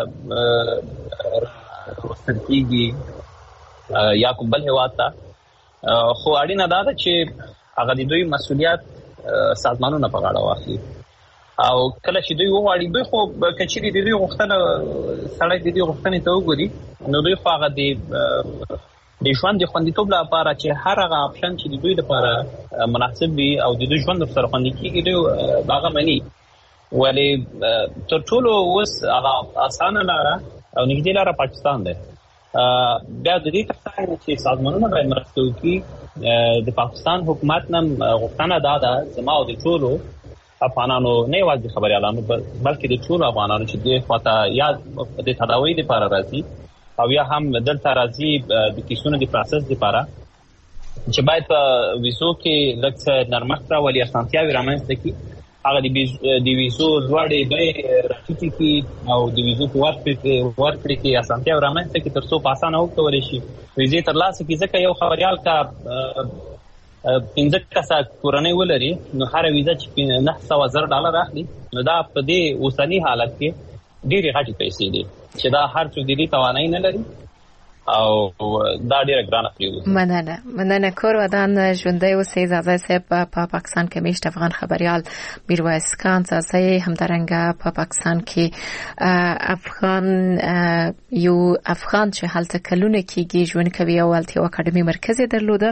H: راوستل کېږي یا کوم بل هېواد ته، خو اړینه دا ده چې هغه د دوی مسؤلیت سازمانونه په غاړه واخلي او کله چې دوی وغواړي، دوی خو کچېرې د دوی غوښتنه سړی د دوی غوښتنې ته وګوري نو دوی خو هغه د ژوند د خوندیتوب لپاره چې هر هغه اپشن چې د دوی لپاره مناسب وي او د دوی ژوند ورسره خوندي کېږي دوی هغه مني. ولې تر ټولو اوس هغه اسانه لاره او نږدې لاره پاکستان دی. بیا د دې ترڅنګ چې سازمانونه باید مرسته وکړي، د پاکستان حکومت نه غوښتنه دا ده زما او د ټولو افغانانو نه یوازې خبريالانو بلکې د ټولو افغانانو چې دې خواته یا د تداوی لپاره راځي او یا هم دلته راځي د کیسونو د پروسس لپاره، چې باید په ویزو کې لږ نرمښت راولي، اسانتیاوې رامنځته کړي. هغه د ویزو لوړې بیې راټیټې کړي او د ویزو په ورکړې کې اسانتیاوې رامنځته کړي تر څو په اسانه وکولی شي ویزې ترلاسه کړي. ځکه یو خبریال که 15 کسه کورنۍ ولري نو هره ویزه چې $900,000 اخلي، نو دا په دې اوسني حالت کې ډېرې غټې پیسې دي چې دا هر څوک د دې توانایي نه لري او دا ډیره ګرانه پریوزي.
C: مننه کور ودان ژوندۍ اوسئ. زازای صاحب په پاکستان کې میشت افغان خبریال میرویس خان زازای همدارنګه په پاکستان کې یو افغان چې هلته کلونه کېږي ژوند کوي او هلته اکاډمي مرکز درلوده،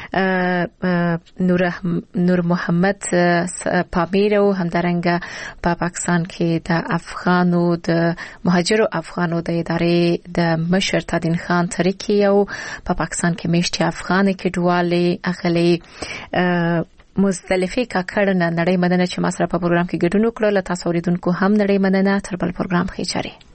C: نور محمد پامیر او همدارنګه په پاکستان کې د افغانو د مهاجرو افغانو د ادارې د مشر تادین خان ترکی او په پاکستان کې میشتي افغان کډوالې اخلي مزدلفه کاکړ نه نړۍ مننه چې ما سره په پروګرام کې ګډون وکړل. تاسو اوریدونکو هم نړۍ مننه. تر بل پروګرام خې چاري.